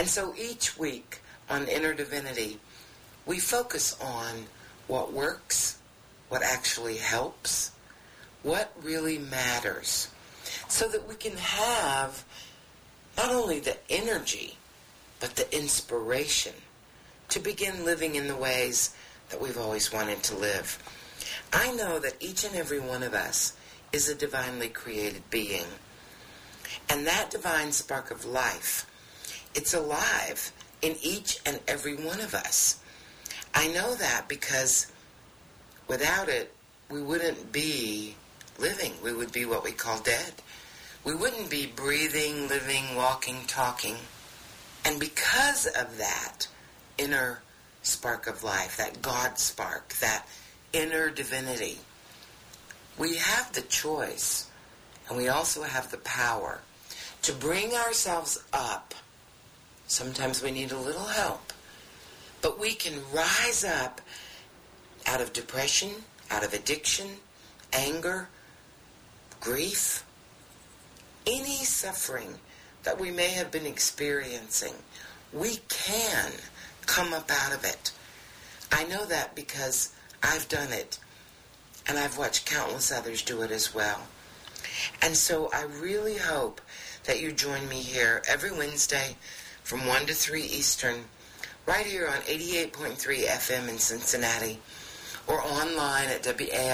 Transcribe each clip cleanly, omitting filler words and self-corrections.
And so each week on Inner Divinity, we focus on what works, what actually helps, what really matters, so that we can have not only the energy, but the inspiration to begin living in the ways that we've always wanted to live. I know that each and every one of us is a divinely created being. And that divine spark of life, it's alive in each and every one of us. I know that because without it, we wouldn't be living. We would be what we call dead. We wouldn't be breathing, living, walking, talking. And because of that inner spark of life, that God spark, that inner divinity, we have the choice, and we also have the power to bring ourselves up. Sometimes we need a little help, but we can rise up out of depression, out of addiction, anger, grief, any suffering that we may have been experiencing. We can come up out of it. I know that because I've done it, and I've watched countless others do it as well. And so I really hope that you join me here every Wednesday from 1 to 3 Eastern, right here on 88.3 FM in Cincinnati, or online at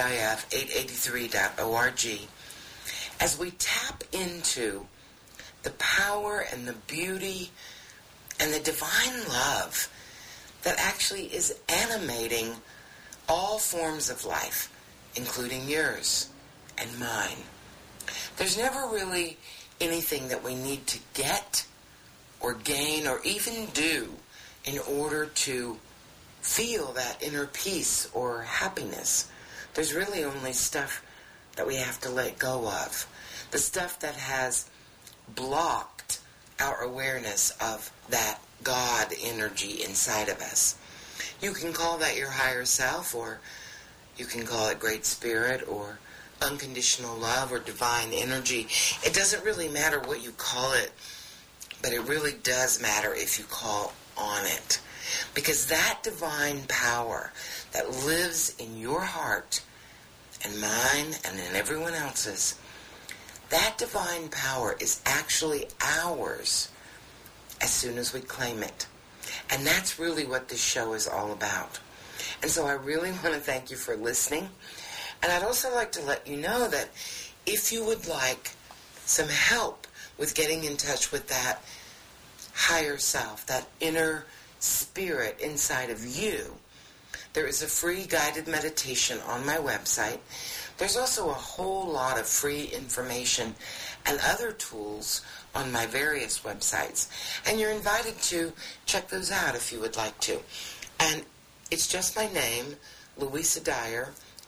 WAIF883.org, as we tap into the power and the beauty and the divine love that actually is animating all forms of life, including yours and mine. There's never really anything that we need to get or gain or even do in order to feel that inner peace or happiness. There's really only stuff that we have to let go of. The stuff that has blocked our awareness of that God energy inside of us. You can call that your higher self, or you can call it Great Spirit, or unconditional love, or divine energy. It doesn't really matter what you call it, but it really does matter if you call on it. Because that divine power that lives in your heart, and mine, and in everyone else's, that divine power is actually ours as soon as we claim it. And that's really what this show is all about. And so I really want to thank you for listening. And I'd also like to let you know that if you would like some help with getting in touch with that higher self, that inner spirit inside of you, there is a free guided meditation on my website. There's also a whole lot of free information and other tools on my various websites. And you're invited to check those out if you would like to. And it's just my name, Louisa Dyer,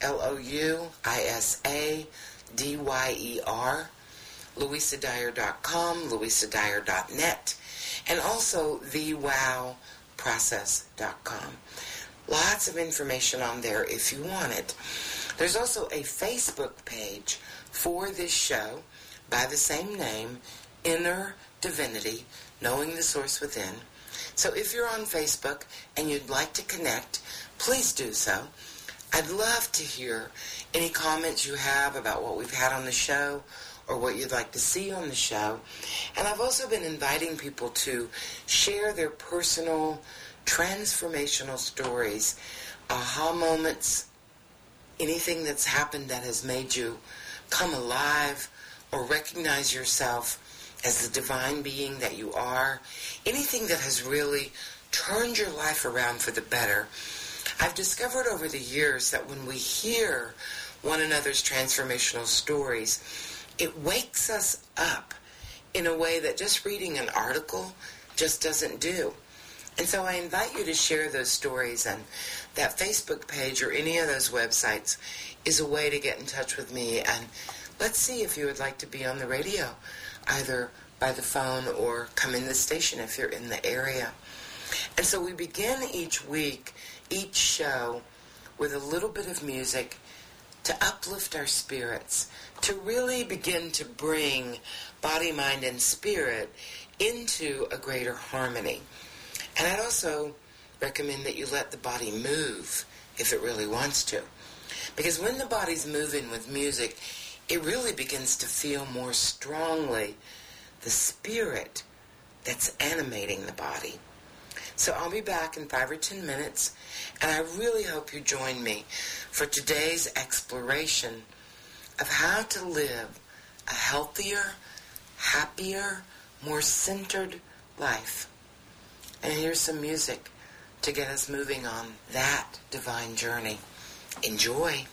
LOUISADYER, louisadyer.com, louisadyer.net, and also thewowprocess.com. Lots of information on there if you want it. There's also a Facebook page for this show by the same name, Inner Divinity, Knowing the Source Within. So if you're on Facebook and you'd like to connect, please do so. I'd love to hear any comments you have about what we've had on the show or what you'd like to see on the show. And I've also been inviting people to share their personal transformational stories, aha moments, anything that's happened that has made you come alive or recognize yourself as the divine being that you are, anything that has really turned your life around for the better. I've discovered over the years that when we hear one another's transformational stories, it wakes us up in a way that just reading an article just doesn't do. And so I invite you to share those stories, and that Facebook page or any of those websites is a way to get in touch with me. And let's see if you would like to be on the radio, either by the phone or come in the station if you're in the area. And so we begin each week, each show, with a little bit of music to uplift our spirits, to really begin to bring body, mind, and spirit into a greater harmony. And I'd also recommend that you let the body move if it really wants to. Because when the body's moving with music, it really begins to feel more strongly the spirit that's animating the body. So I'll be back in 5 or 10 minutes, and I really hope you join me for today's exploration of how to live a healthier, happier, more centered life. And here's some music to get us moving on that divine journey. Enjoy.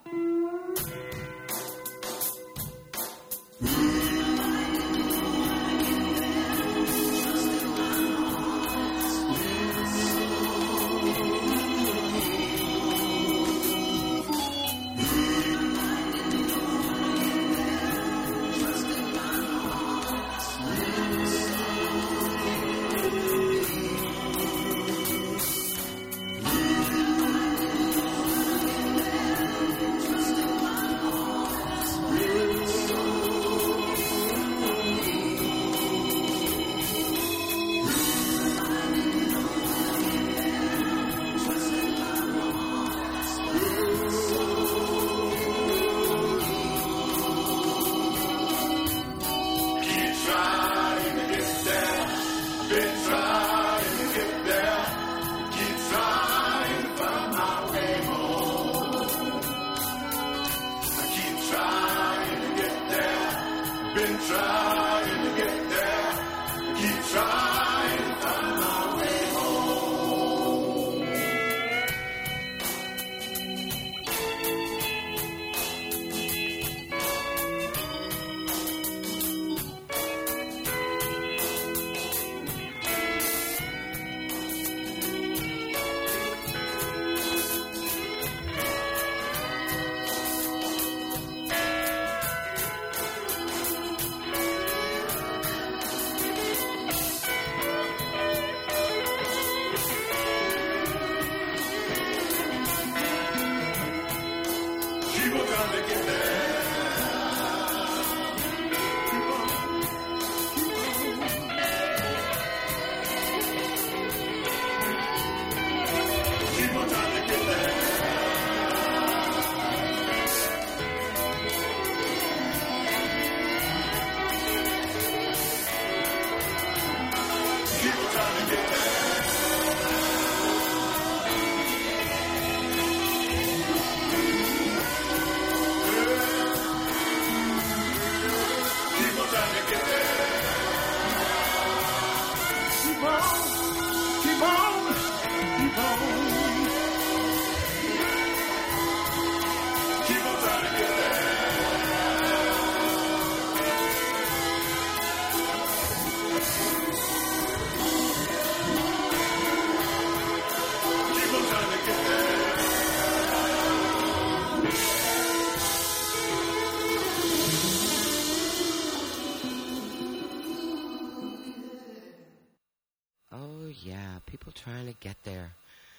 Trying to get there.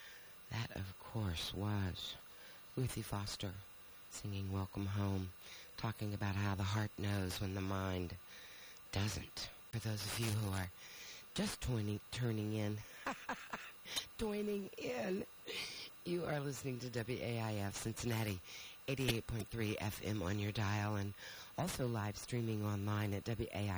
That, of course, was Ruthie Foster singing Welcome Home, talking about how the heart knows when the mind doesn't. For those of you who are just turning in, you are listening to WAIF Cincinnati, 88.3 FM on your dial, and also live streaming online at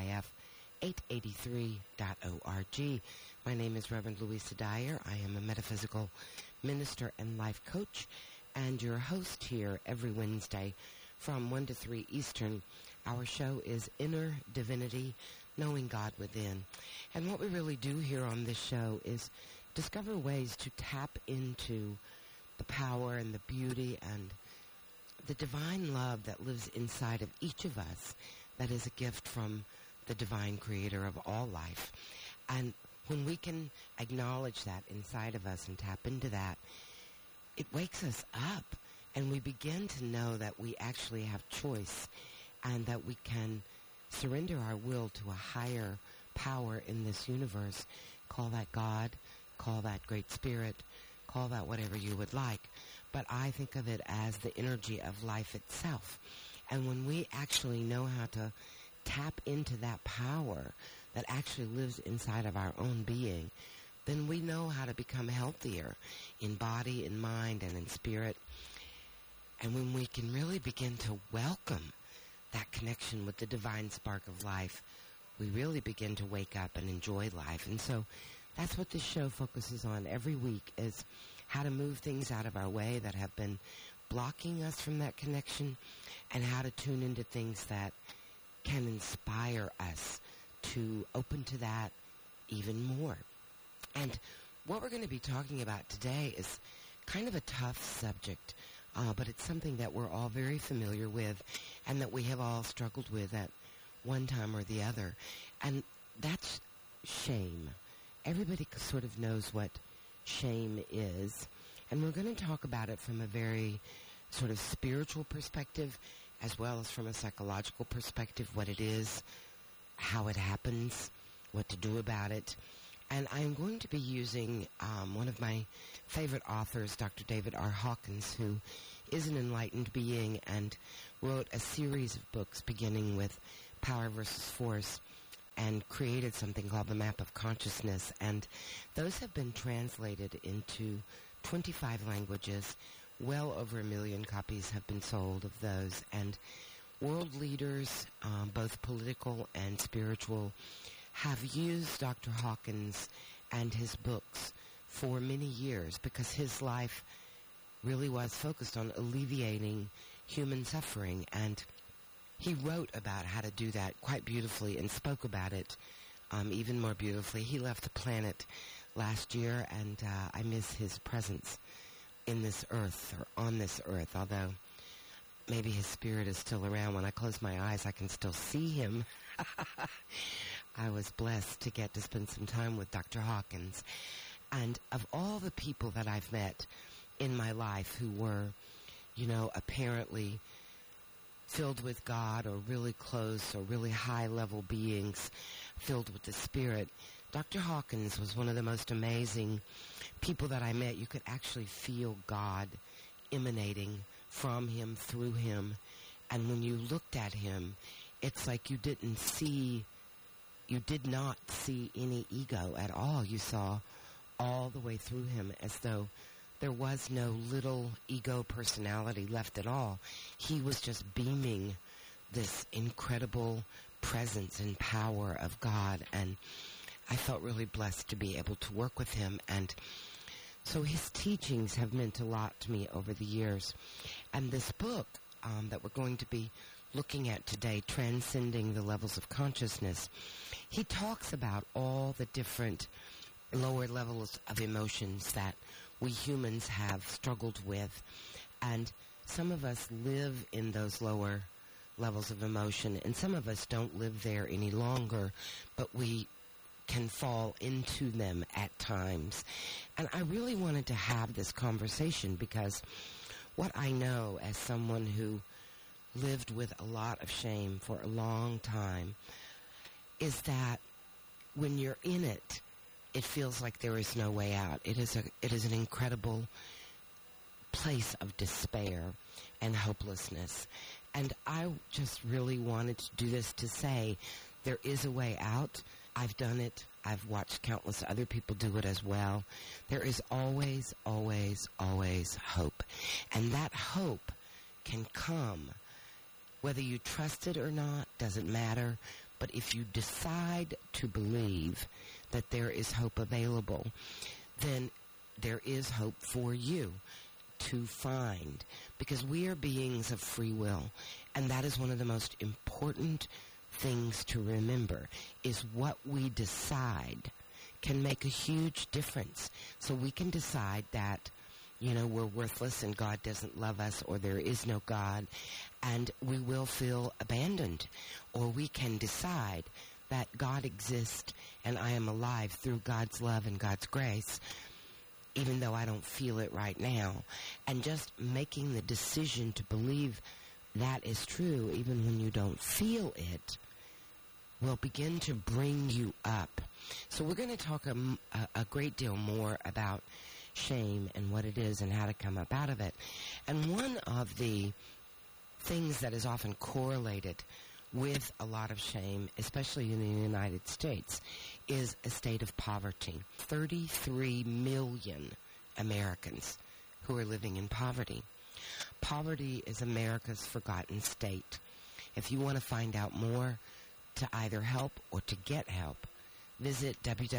WAIF883.org. My name is Reverend Louisa Dyer. I am a metaphysical minister and life coach, and your host here every Wednesday from 1 to 3 Eastern. Our show is Inner Divinity, Knowing God Within. And what we really do here on this show is discover ways to tap into the power and the beauty and the divine love that lives inside of each of us, that is a gift from the divine creator of all life. And when we can acknowledge that inside of us and tap into that, it wakes us up, and we begin to know that we actually have choice and that we can surrender our will to a higher power in this universe. Call that God, call that Great Spirit, call that whatever you would like. But I think of it as the energy of life itself. And when we actually know how to tap into that power that actually lives inside of our own being, then we know how to become healthier in body, in mind, and in spirit. And when we can really begin to welcome that connection with the divine spark of life, we really begin to wake up and enjoy life. And so that's what this show focuses on every week, is how to move things out of our way that have been blocking us from that connection, and how to tune into things that can inspire us to open to that even more. And what we're going to be talking about today is kind of a tough subject, but it's something that we're all very familiar with and that we have all struggled with at one time or the other. And that's shame. Everybody sort of knows what shame is. And we're going to talk about it from a very sort of spiritual perspective, as well as from a psychological perspective, what it is, how it happens, what to do about it. And I'm going to be using one of my favorite authors, Dr. David R. Hawkins, who is an enlightened being and wrote a series of books beginning with Power versus Force, and created something called the Map of Consciousness. And those have been translated into 25 languages. Well over 1 million copies have been sold of those. And world leaders, both political and spiritual, have used Dr. Hawkins and his books for many years, because his life really was focused on alleviating human suffering. And he wrote about how to do that quite beautifully and spoke about it even more beautifully. He left the planet last year, and I miss his presence in this earth, or on this earth, although maybe his spirit is still around. When I close my eyes, I can still see him. I was blessed to get to spend some time with Dr. Hawkins. And of all the people that I've met in my life who were, apparently filled with God, or really close, or really high-level beings filled with the Spirit, Dr. Hawkins was one of the most amazing people that I met. You could actually feel God emanating from him, through him. And when you looked at him, it's like you did not see any ego at all. You saw all the way through him, as though there was no little ego personality left at all. He was just beaming this incredible presence and power of God, and I felt really blessed to be able to work with him. And so his teachings have meant a lot to me over the years. And this book that we're going to be looking at today, Transcending the Levels of Consciousness, he talks about all the different lower levels of emotions that we humans have struggled with. And some of us live in those lower levels of emotion, and some of us don't live there any longer, but we can fall into them at times. And I really wanted to have this conversation because what I know as someone who lived with a lot of shame for a long time is that when you're in it, it feels like there is no way out. It is an incredible place of despair and hopelessness. And I just really wanted to do this to say there is a way out. I've done it. I've watched countless other people do it as well. There is always, always, always hope. And that hope can come, whether you trust it or not, doesn't matter. But if you decide to believe that there is hope available, then there is hope for you to find, because we are beings of free will, and that is one of the most important things to remember, is what we decide can make a huge difference. So we can decide that, we're worthless and God doesn't love us, or there is no God, and we will feel abandoned. Or we can decide that God exists and I am alive through God's love and God's grace, even though I don't feel it right now. And just making the decision to believe that is true, even when you don't feel it, will begin to bring you up. So we're going to talk a great deal more about shame and what it is and how to come up out of it. And one of the things that is often correlated with a lot of shame, especially in the United States, is a state of poverty. 33 million Americans who are living in poverty. Poverty is America's forgotten state. If you want to find out more, to either help or to get help, visit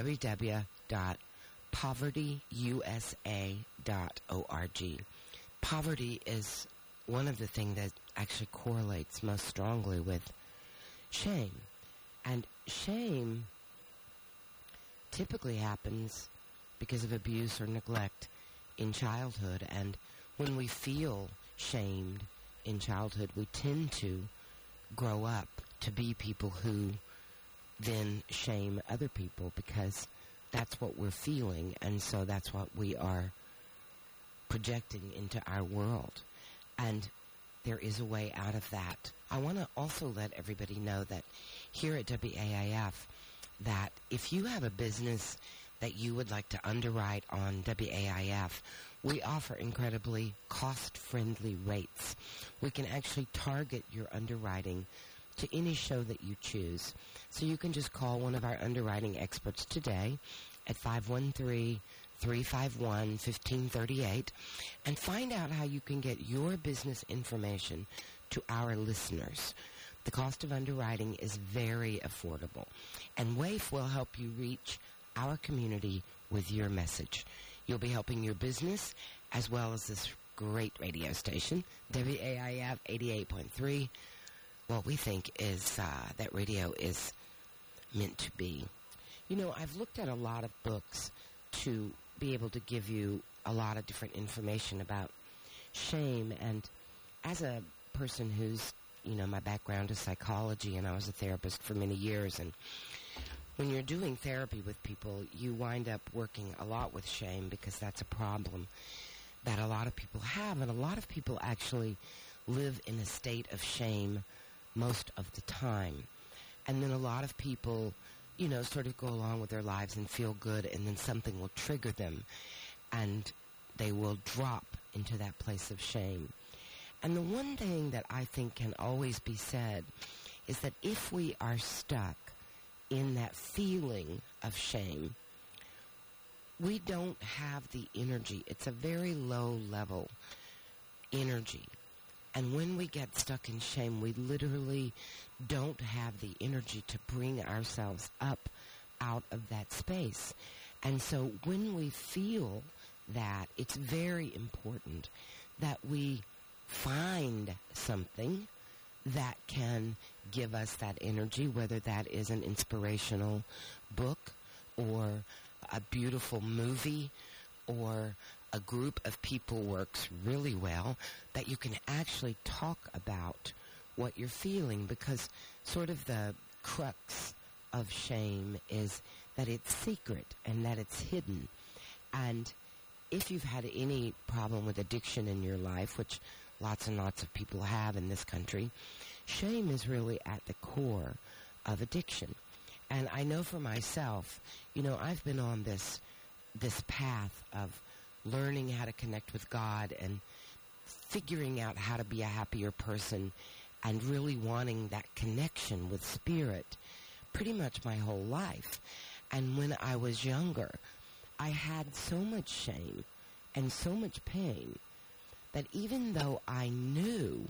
www.povertyusa.org. Poverty is one of the things that actually correlates most strongly with shame. And shame typically happens because of abuse or neglect in childhood. And when we feel shamed in childhood, we tend to grow up to be people who then shame other people because that's what we're feeling, and so that's what we are projecting into our world. And there is a way out of that. I want to also let everybody know that here at WAIF, that if you have a business that you would like to underwrite on WAIF, we offer incredibly cost-friendly rates. We can actually target your underwriting to any show that you choose. So you can just call one of our underwriting experts today at 513-351-1538 and find out how you can get your business information to our listeners. The cost of underwriting is very affordable, and WAIF will help you reach our community with your message. You'll be helping your business as well as this great radio station, WAIF 88.3. What we think is that radio is meant to be. You know, I've looked at a lot of books to be able to give you a lot of different information about shame. And as a person who's, you know, my background is psychology, and I was a therapist for many years. And when you're doing therapy with people, you wind up working a lot with shame because that's a problem that a lot of people have. And a lot of people actually live in a state of shame most of the time. And then a lot of people, you know, sort of go along with their lives and feel good, and then something will trigger them, and they will drop into that place of shame. And the one thing that I think can always be said is that if we are stuck in that feeling of shame, we don't have the energy. It's a very low level energy. And when we get stuck in shame, we literally don't have the energy to bring ourselves up out of that space. And so when we feel that, it's very important that we find something that can give us that energy, whether that is an inspirational book or a beautiful movie or a group of people works really well, that you can actually talk about what you're feeling, because sort of the crux of shame is that it's secret and that it's hidden. And if you've had any problem with addiction in your life, which lots and lots of people have in this country, shame is really at the core of addiction. And I know for myself, you know, I've been on this path of learning how to connect with God and figuring out how to be a happier person and really wanting that connection with spirit pretty much my whole life. And when I was younger, I had so much shame and so much pain that even though I knew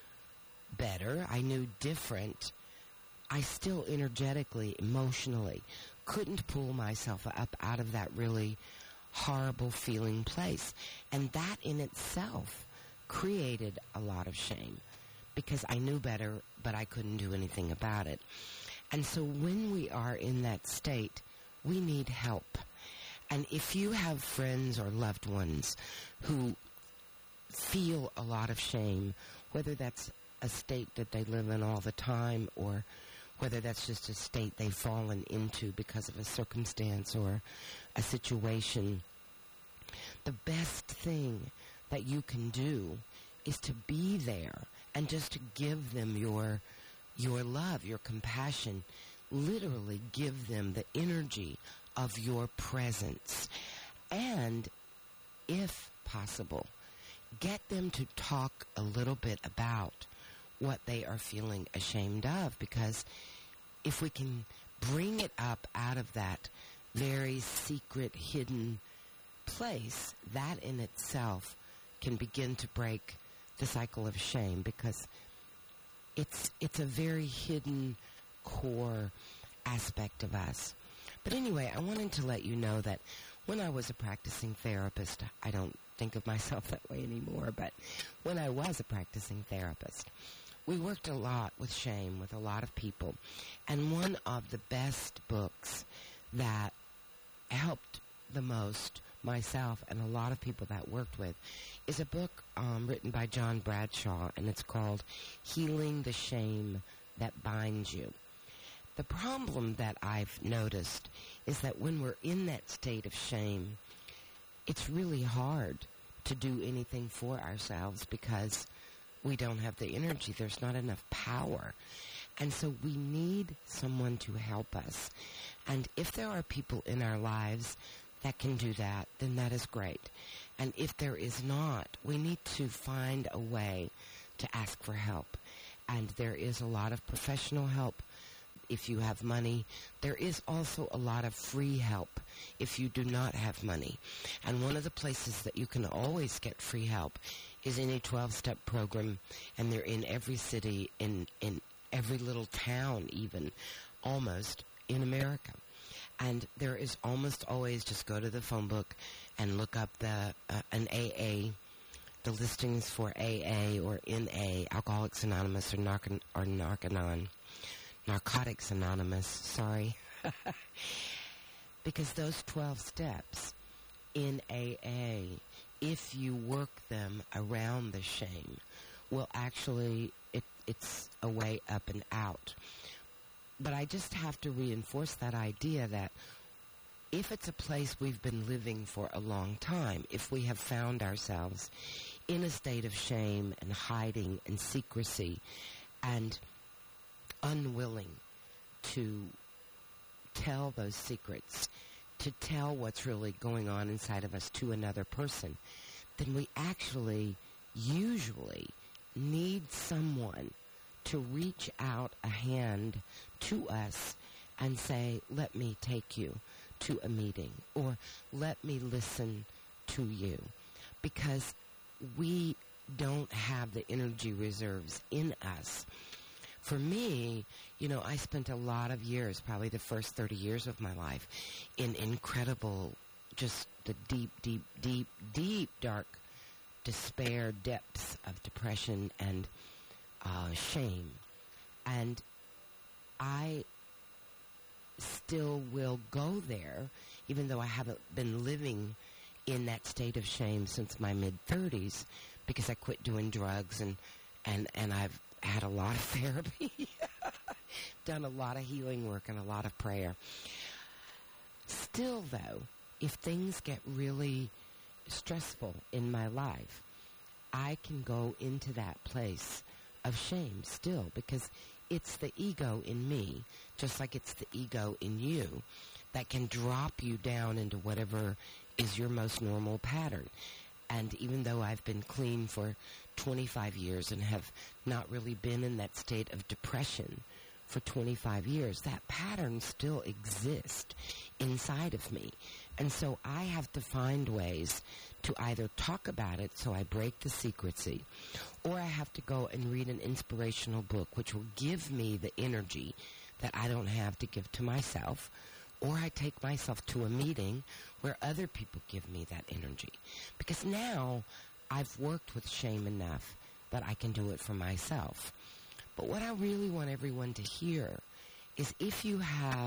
better, I knew different, I still energetically, emotionally couldn't pull myself up out of that really horrible feeling place. And that in itself created a lot of shame because I knew better, but I couldn't do anything about it. And so when we are in that state, we need help. And if you have friends or loved ones who feel a lot of shame, whether that's a state that they live in all the time or whether that's just a state they've fallen into because of a circumstance or a situation, the best thing that you can do is to be there and just to give them your love, your compassion. Literally give them the energy of your presence. And if possible, get them to talk a little bit about what they are feeling ashamed of, because if we can bring it up out of that very secret, hidden place, that in itself can begin to break the cycle of shame, because it's a very hidden core aspect of us. But anyway, I wanted to let you know that when I was a practicing therapist, I don't think of myself that way anymore, but when I was a practicing therapist, we worked a lot with shame with a lot of people. And one of the best books that helped the most myself and a lot of people that worked with is a book written by John Bradshaw, and it's called Healing the Shame That Binds You. The problem that I've noticed is that when we're in that state of shame, it's really hard to do anything for ourselves because we don't have the energy. There's not enough power. And so we need someone to help us. And if there are people in our lives that can do that, then that is great. And if there is not, we need to find a way to ask for help. And there is a lot of professional help if you have money. There is also a lot of free help if you do not have money. And one of the places that you can always get free help is in a 12-step program, and they're in every city, in every little town even, almost, in America. And there is almost always, just go to the phone book and look up an AA, the listings for AA or NA, Alcoholics Anonymous, or Narcotics Anonymous, sorry. Because those 12 steps in AA, if you work them around the shame, will actually, it's a way up and out. But I just have to reinforce that idea that if it's a place we've been living for a long time, if we have found ourselves in a state of shame and hiding and secrecy and unwilling to tell those secrets, to tell what's really going on inside of us to another person, then we actually usually need someone to reach out a hand to us and say, let me take you to a meeting, or let me listen to you, because we don't have the energy reserves in us. For me, I spent a lot of years, probably the first 30 years of my life, in incredible, just the deep, deep, deep, deep, dark despair depths of depression and shame. And I still will go there, even though I haven't been living in that state of shame since my mid-30s, because I quit doing drugs and I've had a lot of therapy, done a lot of healing work and a lot of prayer. Still, though, if things get really stressful in my life, I can go into that place of shame still, because it's the ego in me, just like it's the ego in you, that can drop you down into whatever is your most normal pattern. And even though I've been clean for 25 years and have not really been in that state of depression for 25 years, that pattern still exists inside of me. And so I have to find ways to either talk about it so I break the secrecy, or I have to go and read an inspirational book which will give me the energy that I don't have to give to myself, or I take myself to a meeting where other people give me that energy. Because now I've worked with shame enough that I can do it for myself. But what I really want everyone to hear is if you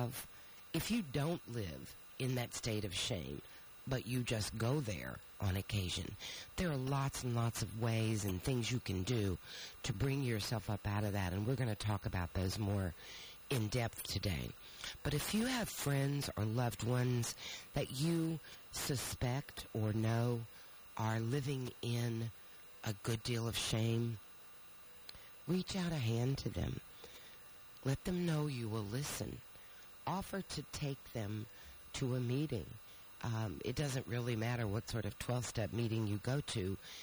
don't live in that state of shame, but you just go there on occasion, there are lots and lots of ways and things you can do to bring yourself up out of that, and we're going to talk about those more in depth today. But if you have friends or loved ones that you suspect or know are living in a good deal of shame, reach out a hand to them. Let them know you will listen. Offer to take them to a meeting. It doesn't really matter what sort of 12-step meeting you go to.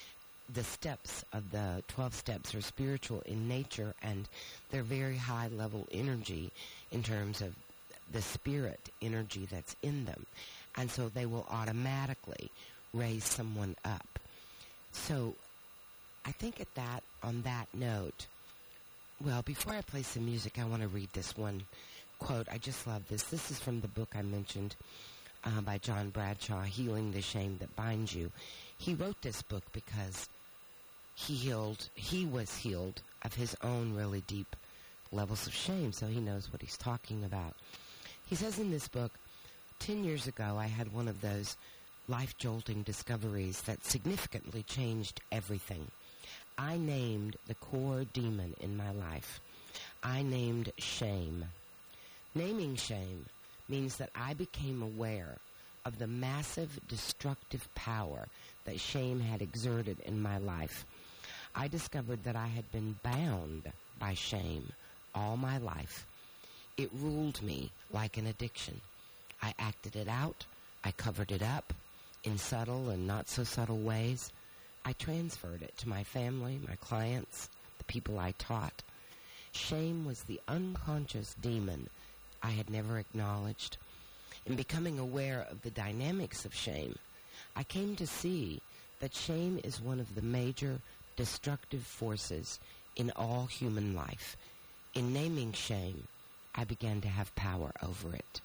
the steps of the 12 steps are spiritual in nature, and they're very high-level energy in terms of the spirit energy that's in them. And so they will automatically raise someone up. So I think on that note, well, before I play some music, I want to read this one quote. I just love this. This is from the book I mentioned by John Bradshaw, Healing the Shame That Binds You. He wrote this book because he was healed of his own really deep levels of shame, so he knows what he's talking about. He says in this book, 10 years ago, I had one of those life-jolting discoveries that significantly changed everything. I named the core demon in my life. I named shame. Naming shame means that I became aware of the massive destructive power that shame had exerted in my life. I discovered that I had been bound by shame all my life. It ruled me like an addiction. I acted it out. I covered it up in subtle and not so subtle ways. I transferred it to my family, my clients, the people I taught. Shame was the unconscious demon I had never acknowledged. In becoming aware of the dynamics of shame, I came to see that shame is one of the major destructive forces in all human life. In naming shame, I began to have power over it.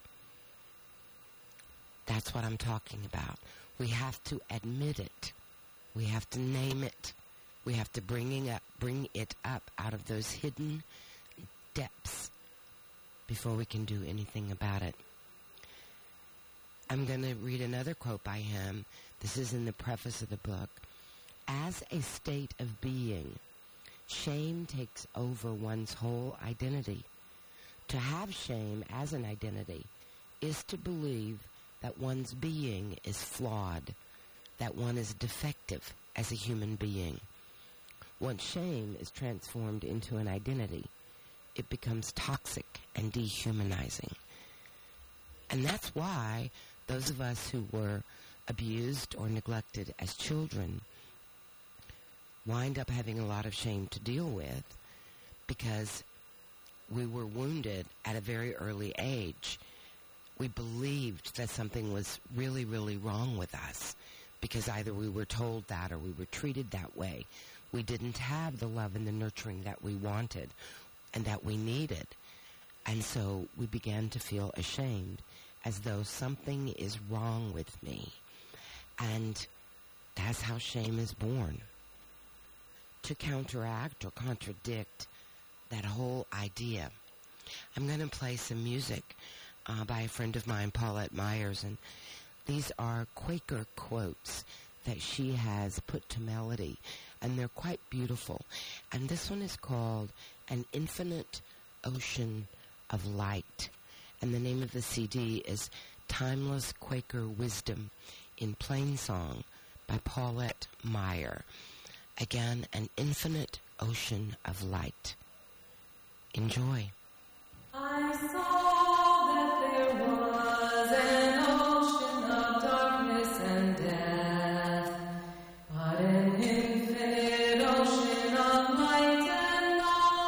That's what I'm talking about. We have to admit it. We have to name it. We have to bring it up out of those hidden depths before we can do anything about it. I'm going to read another quote by him. This is in the preface of the book. As a state of being, shame takes over one's whole identity. To have shame as an identity is to believe that one's being is flawed, that one is defective as a human being. Once shame is transformed into an identity, it becomes toxic and dehumanizing. And that's why those of us who were abused or neglected as children wind up having a lot of shame to deal with, because we were wounded at a very early age. We believed that something was really, really wrong with us because either we were told that or we were treated that way. We didn't have the love and the nurturing that we wanted and that we needed. And so we began to feel ashamed, as though something is wrong with me. And that's how shame is born. To counteract or contradict that whole idea, I'm going to play some music by a friend of mine, Paulette Myers, and these are Quaker quotes that she has put to melody, and they're quite beautiful. And this one is called An Infinite Ocean of Light, and the name of the CD is Timeless Quaker Wisdom in Plain Song by Paulette Meyer. Again, An Infinite Ocean of Light. Enjoy. I saw that there was an ocean of darkness and death, but an infinite ocean of light and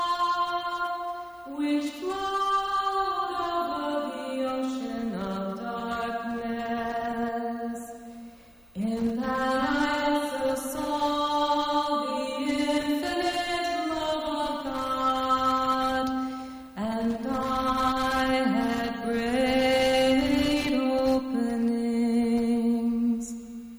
love, which flowed over the ocean of darkness. In that I also saw the infinite love of God, and I had great openings.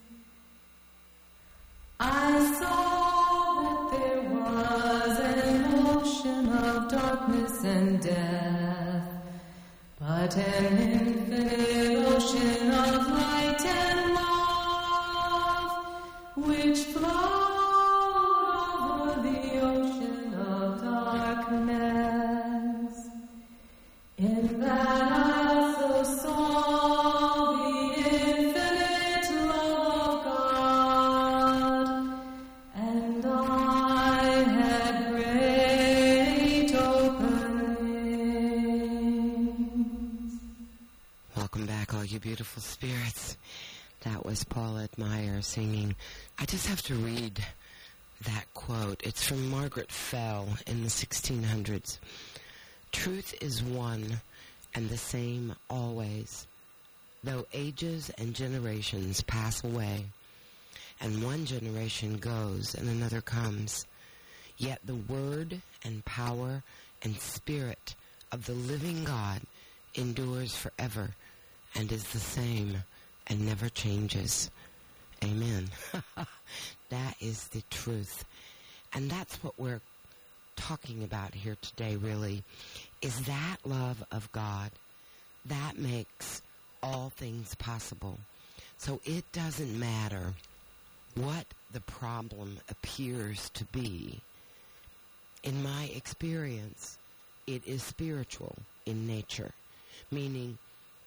I saw that there was an ocean of darkness and death, but an infinite ocean of light and love, which flowed over the ocean of darkness. In that I also saw the infinite love of God, and I had great openings. Welcome back, all you beautiful spirits. That was Paulette Meyer singing. I just have to read that quote. It's from Margaret Fell in the 1600s. Truth is one and the same always, though ages and generations pass away, and one generation goes and another comes, yet the word and power and spirit of the living God endures forever and is the same and never changes. Amen. That is the truth. And that's what we're talking about here today, really, is that love of God that makes all things possible. So it doesn't matter what the problem appears to be. In my experience, it is spiritual in nature, meaning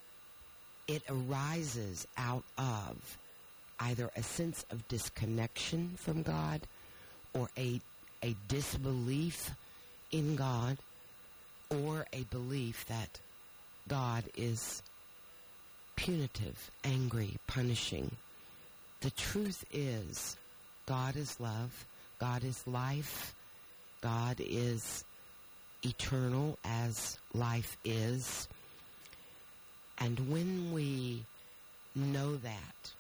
it arises out of either a sense of disconnection from God or a disbelief in God or a belief that God is punitive, angry, punishing. The truth is, God is love, God is life, God is eternal as life is. And when we know that,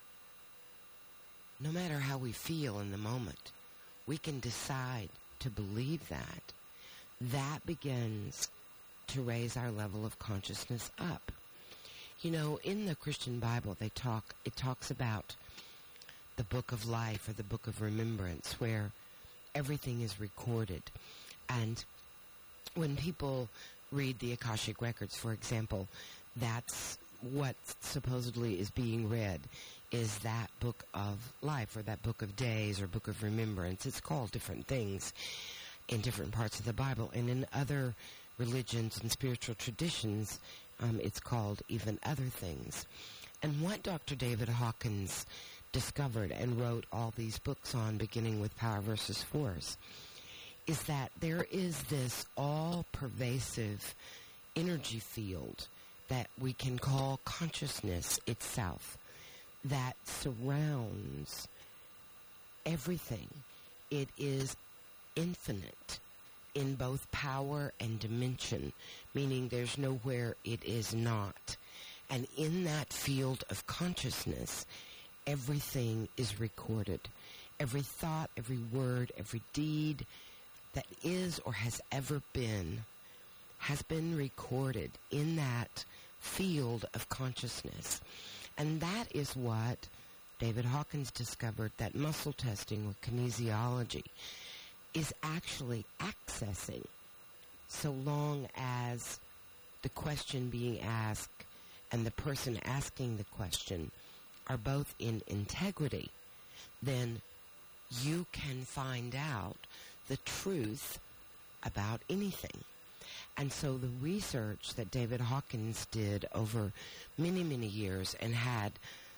no matter how we feel in the moment, we can decide to believe that. That begins to raise our level of consciousness up. You know, in the Christian Bible, it talks about the book of life or the book of remembrance, where everything is recorded. And when people read the Akashic Records, for example, that's what supposedly is being read, is that book of life or that book of days or book of remembrance. It's called different things in different parts of the Bible. And in other religions and spiritual traditions, it's called even other things. And what Dr. David Hawkins discovered and wrote all these books on, beginning with Power versus Force, is that there is this all-pervasive energy field that we can call consciousness itself, that surrounds everything. It is infinite in both power and dimension, meaning there's nowhere it is not. And in that field of consciousness, everything is recorded. Every thought, every word, every deed that is or has ever been has been recorded in that field of consciousness. And that is what David Hawkins discovered, that muscle testing or kinesiology is actually accessing, so long as the question being asked and the person asking the question are both in integrity, then you can find out the truth about anything. And so the research that David Hawkins did over many, many years and had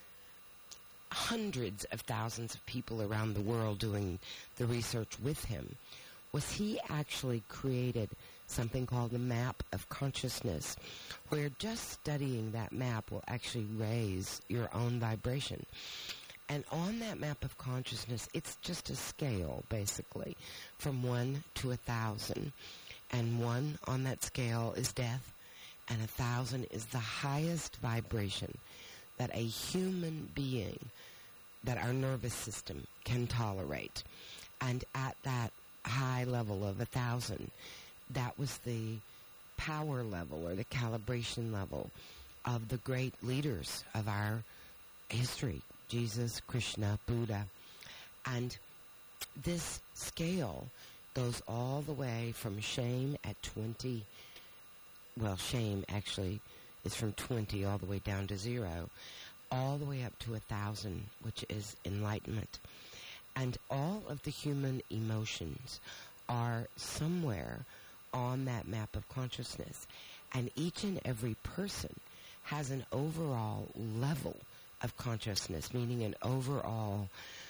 hundreds of thousands of people around the world doing the research with him, was he actually created something called the map of consciousness, where just studying that map will actually raise your own vibration. And on that map of consciousness, it's just a scale, basically, from 1 to 1,000. And 1 on that scale is death, and 1,000 is the highest vibration that a human being, that our nervous system can tolerate. And at that high level of 1,000, that was the power level or the calibration level of the great leaders of our history, Jesus, Krishna, Buddha. And this scale goes all the way from shame at 20. Well, shame actually is from 20 all the way down to 0, all the way up to 1,000, which is enlightenment. And all of the human emotions are somewhere on that map of consciousness. And each and every person has an overall level of consciousness, meaning an overall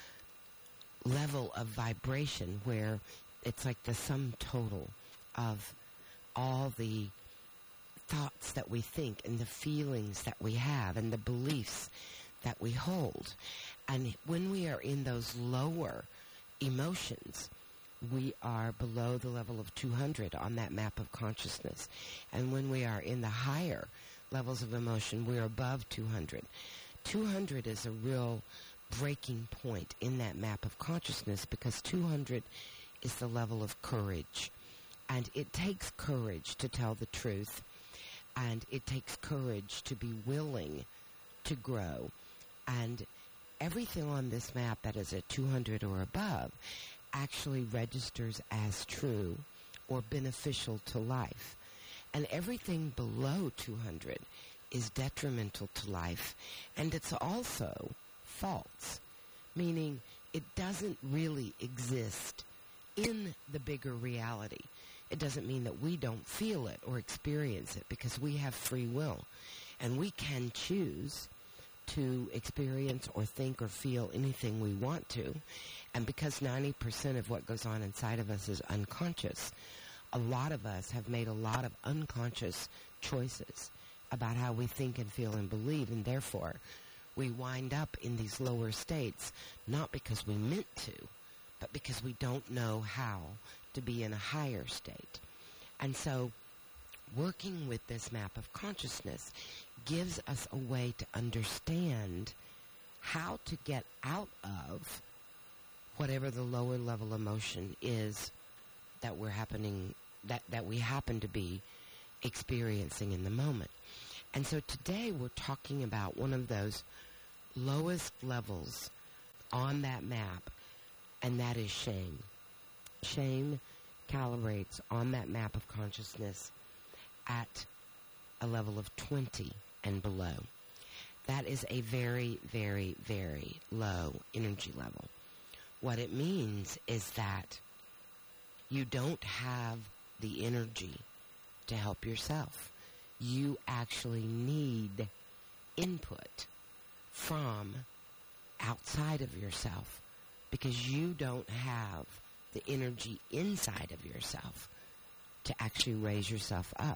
level of vibration where it's like the sum total of all the thoughts that we think and the feelings that we have and the beliefs that we hold. And when we are in those lower emotions, we are below the level of 200 on that map of consciousness. And when we are in the higher levels of emotion, we're above 200. 200 is a real breaking point in that map of consciousness because 200 is the level of courage. And it takes courage to tell the truth. And it takes courage to be willing to grow. And everything on this map that is at 200 or above actually registers as true or beneficial to life. And everything below 200 is detrimental to life. And it's also false, meaning it doesn't really exist in the bigger reality. It doesn't mean that we don't feel it or experience it because we have free will. And we can choose to experience or think or feel anything we want to. And because 90% of what goes on inside of us is unconscious, a lot of us have made a lot of unconscious choices about how we think and feel and believe, and therefore we wind up in these lower states, not because we meant to, but because we don't know how to be in a higher state. And so working with this map of consciousness gives us a way to understand how to get out of whatever the lower level emotion is that that we happen to be experiencing in the moment. And so today we're talking about one of those lowest levels on that map, and that is shame. Shame calibrates on that map of consciousness at a level of 20 and below. That is a very, very, very low energy level. What it means is that you don't have the energy to help yourself. You actually need input from outside of yourself because you don't have the energy inside of yourself to actually raise yourself up.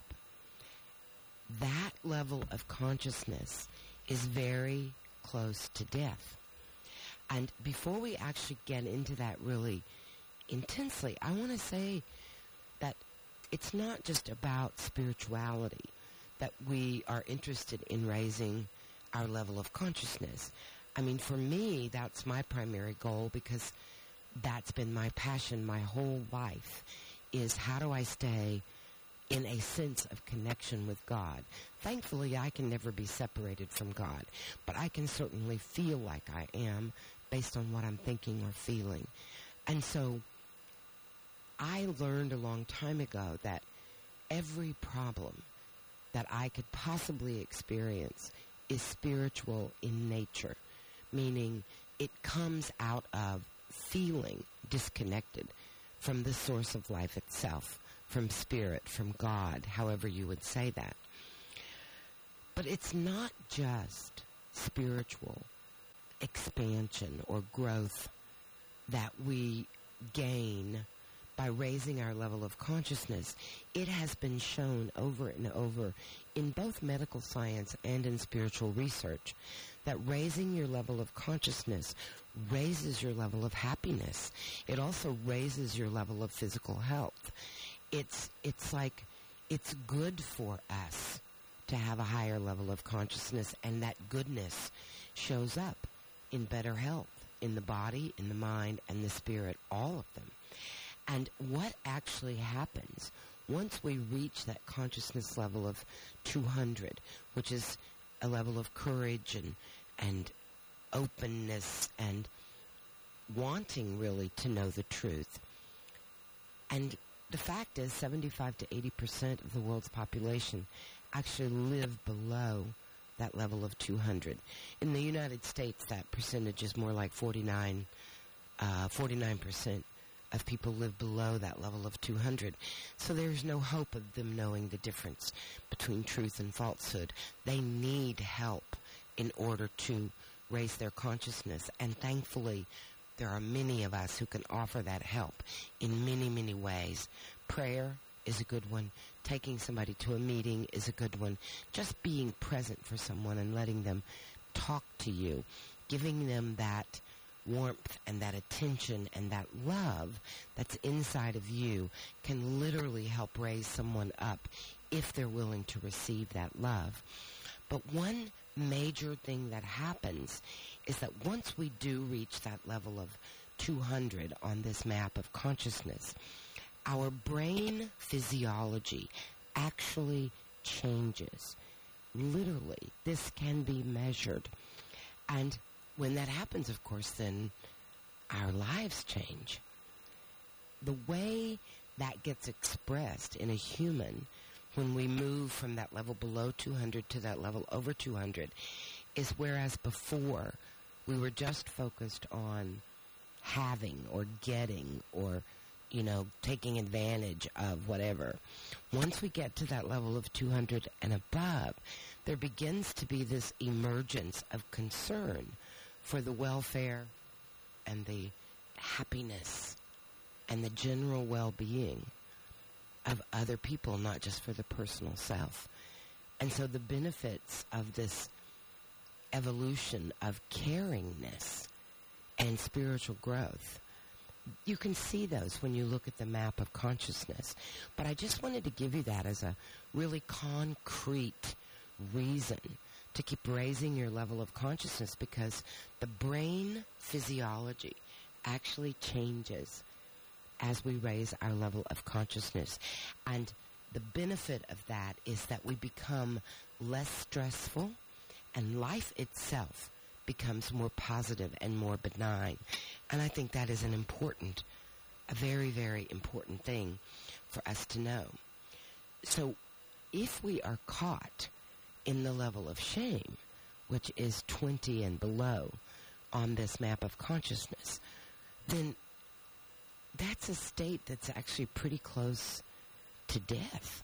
That level of consciousness is very close to death. And before we actually get into that really intensely, I want to say that it's not just about spirituality that we are interested in raising our level of consciousness. I mean, for me, that's my primary goal because that's been my passion my whole life, is how do I stay in a sense of connection with God. Thankfully, I can never be separated from God, but I can certainly feel like I am based on what I'm thinking or feeling. And so I learned a long time ago that every problem that I could possibly experience is spiritual in nature, meaning it comes out of feeling disconnected from the source of life itself, from spirit, from God, however you would say that. But it's not just spiritual expansion or growth that we gain by raising our level of consciousness. It has been shown over and over in both medical science and in spiritual research that raising your level of consciousness raises your level of happiness. It also raises your level of physical health. It's like it's good for us to have a higher level of consciousness, and that goodness shows up in better health, in the body, in the mind, and the spirit, all of them. And what actually happens once we reach that consciousness level of 200, which is a level of courage and openness and wanting really to know the truth. And the fact is 75 to 80% of the world's population actually live below that level of 200. In the United States, that percentage is more like 49% of people live below that level of 200. So there's no hope of them knowing the difference between truth and falsehood. They need help in order to raise their consciousness. And thankfully, there are many of us who can offer that help in many, many ways. Prayer is a good one. Taking somebody to a meeting is a good one. Just being present for someone and letting them talk to you, giving them that warmth and that attention and that love that's inside of you can literally help raise someone up if they're willing to receive that love. But one major thing that happens is that once we do reach that level of 200 on this map of consciousness, our brain physiology actually changes. Literally, this can be measured. And when that happens, of course, then our lives change. The way that gets expressed in a human when we move from that level below 200 to that level over 200 is whereas before we were just focused on having or getting or, taking advantage of whatever. Once we get to that level of 200 and above, there begins to be this emergence of concern for the welfare and the happiness and the general well-being of other people, not just for the personal self. And so the benefits of this evolution of caringness and spiritual growth, you can see those when you look at the map of consciousness. But I just wanted to give you that as a really concrete reason to keep raising your level of consciousness, because the brain physiology actually changes as we raise our level of consciousness. And the benefit of that is that we become less stressful and life itself becomes more positive and more benign. And I think that is a very, very important thing for us to know. So if we are caught in the level of shame, which is 20 and below on this map of consciousness, then that's a state that's actually pretty close to death.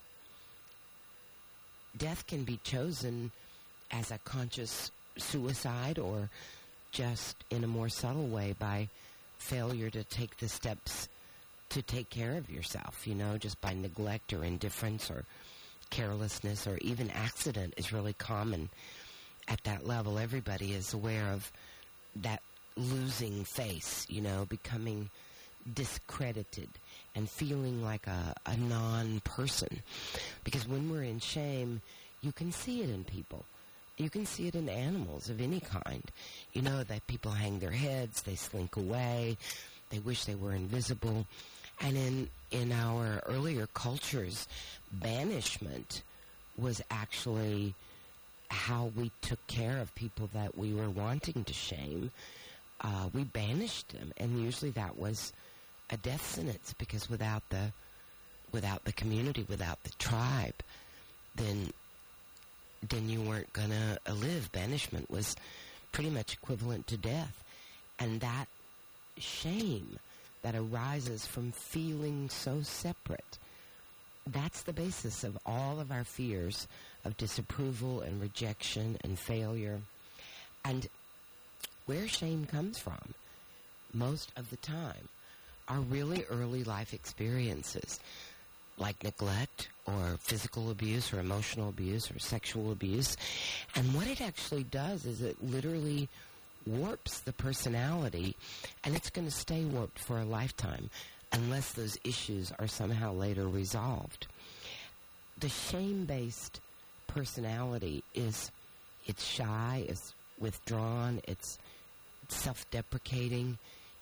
Death can be chosen as a conscious suicide or just in a more subtle way by failure to take the steps to take care of yourself, just by neglect or indifference or carelessness or even accident is really common at that level. Everybody is aware of that losing face, becoming discredited and feeling like a non-person. Because when we're in shame, you can see it in people. You can see it in animals of any kind. That people hang their heads, they slink away, they wish they were invisible. And in our earlier cultures, banishment was actually how we took care of people that we were wanting to shame. We banished them, and usually that was a death sentence, because without the community, without the tribe, then you weren't gonna live. Banishment was pretty much equivalent to death. And that shame that arises from feeling so separate, that's the basis of all of our fears of disapproval and rejection and failure. And where shame comes from, most of the time, are really early life experiences, like neglect or physical abuse or emotional abuse or sexual abuse. And what it actually does is it literally warps the personality, and it's going to stay warped for a lifetime unless those issues are somehow later resolved. The shame-based personality it's shy, it's withdrawn, it's self-deprecating.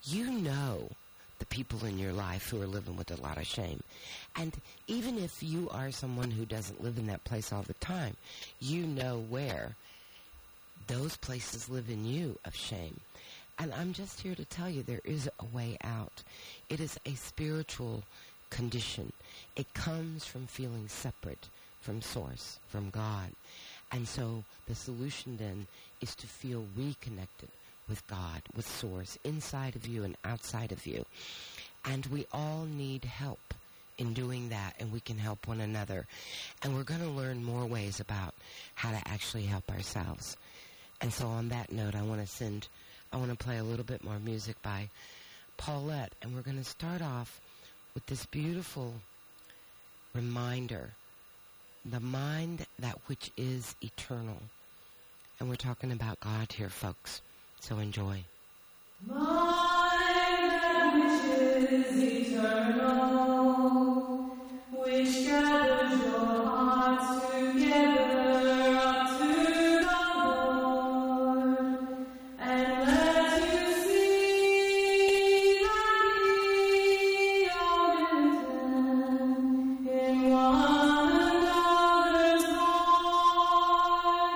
The people in your life who are living with a lot of shame. And even if you are someone who doesn't live in that place all the time, where those places live in you of shame. And I'm just here to tell you there is a way out. It is a spiritual condition. It comes from feeling separate from Source, from God. And so the solution then is to feel reconnected with God, with Source, inside of you and outside of you. And we all need help in doing that, and we can help one another. And we're going to learn more ways about how to actually help ourselves. And so on that note, I want to play a little bit more music by Paulette, and we're going to start off with this beautiful reminder, the mind that which is eternal. And we're talking about God here, folks. So enjoy. Mine which is eternal, which gathers your hearts together unto the Lord, and let you see that ye are written in one another's heart.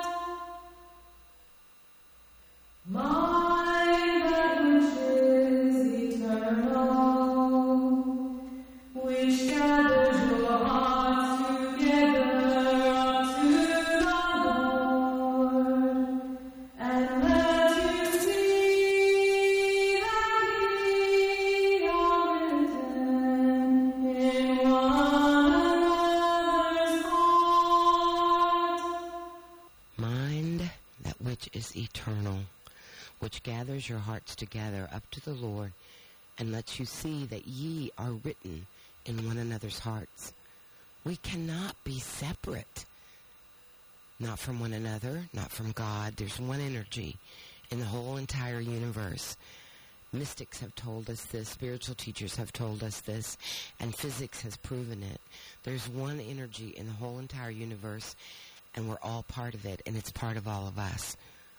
Mine that which is eternal, which gathers your hearts together unto the Lord, and let you see that ye are written in one another's heart. Mind that which is eternal, which gathers your hearts together up to the Lord, and lets you see that ye are written in one another's hearts. We cannot be separate, not from one another, not from God. There's one energy in the whole entire universe. Mystics have told us this, spiritual teachers have told us this, and physics has proven it. There's one energy in the whole entire universe, and we're all part of it, and it's part of all of us.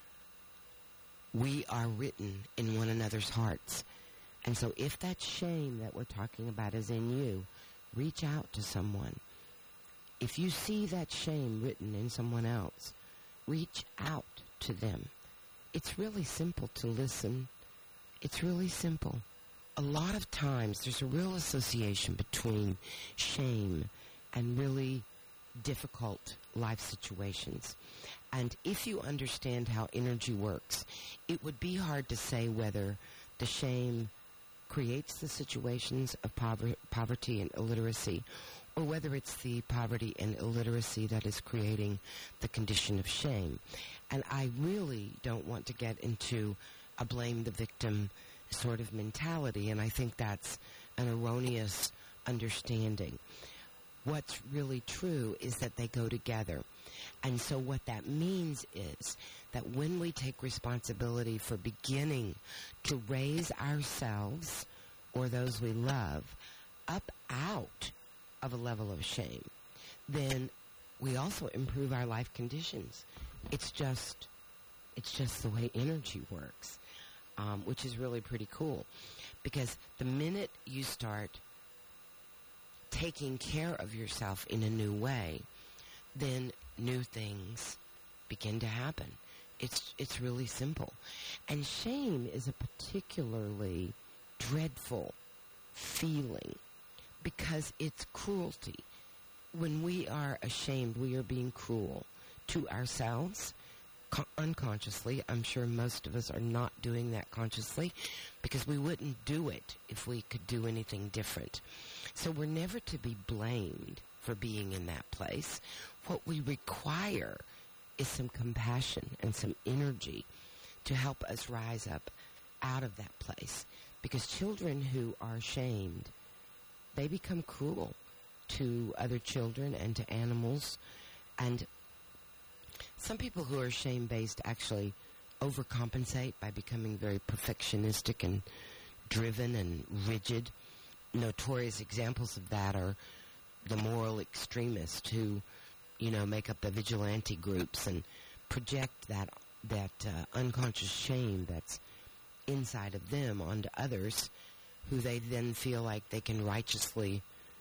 We are written in one another's hearts. And so if that shame that we're talking about is in you, reach out to someone. If you see that shame written in someone else, reach out to them. It's really simple to listen. It's really simple. A lot of times there's a real association between shame and really difficult life situations. And if you understand how energy works, it would be hard to say whether the shame creates the situations of poverty and illiteracy, or whether it's the poverty and illiteracy that is creating the condition of shame. And I really don't want to get into a blame the victim sort of mentality, and I think that's an erroneous understanding. What's really true is that they go together. And so what that means is that when we take responsibility for beginning to raise ourselves or those we love up out of a level of shame, then we also improve our life conditions. It's just the way energy works, which is really pretty cool. Because the minute you start taking care of yourself in a new way, then new things begin to happen. It's really simple. And shame is a particularly dreadful feeling because it's cruelty. When we are ashamed, we are being cruel to ourselves unconsciously. I'm sure most of us are not doing that consciously because we wouldn't do it if we could do anything different. So we're never to be blamed for being in that place. What we require is some compassion and some energy to help us rise up out of that place. Because children who are shamed, they become cruel to other children and to animals. And some people who are shame-based actually overcompensate by becoming very perfectionistic and driven and rigid. Notorious examples of that are the moral extremists who, make up the vigilante groups and project that unconscious shame that's inside of them onto others, who they then feel like they can righteously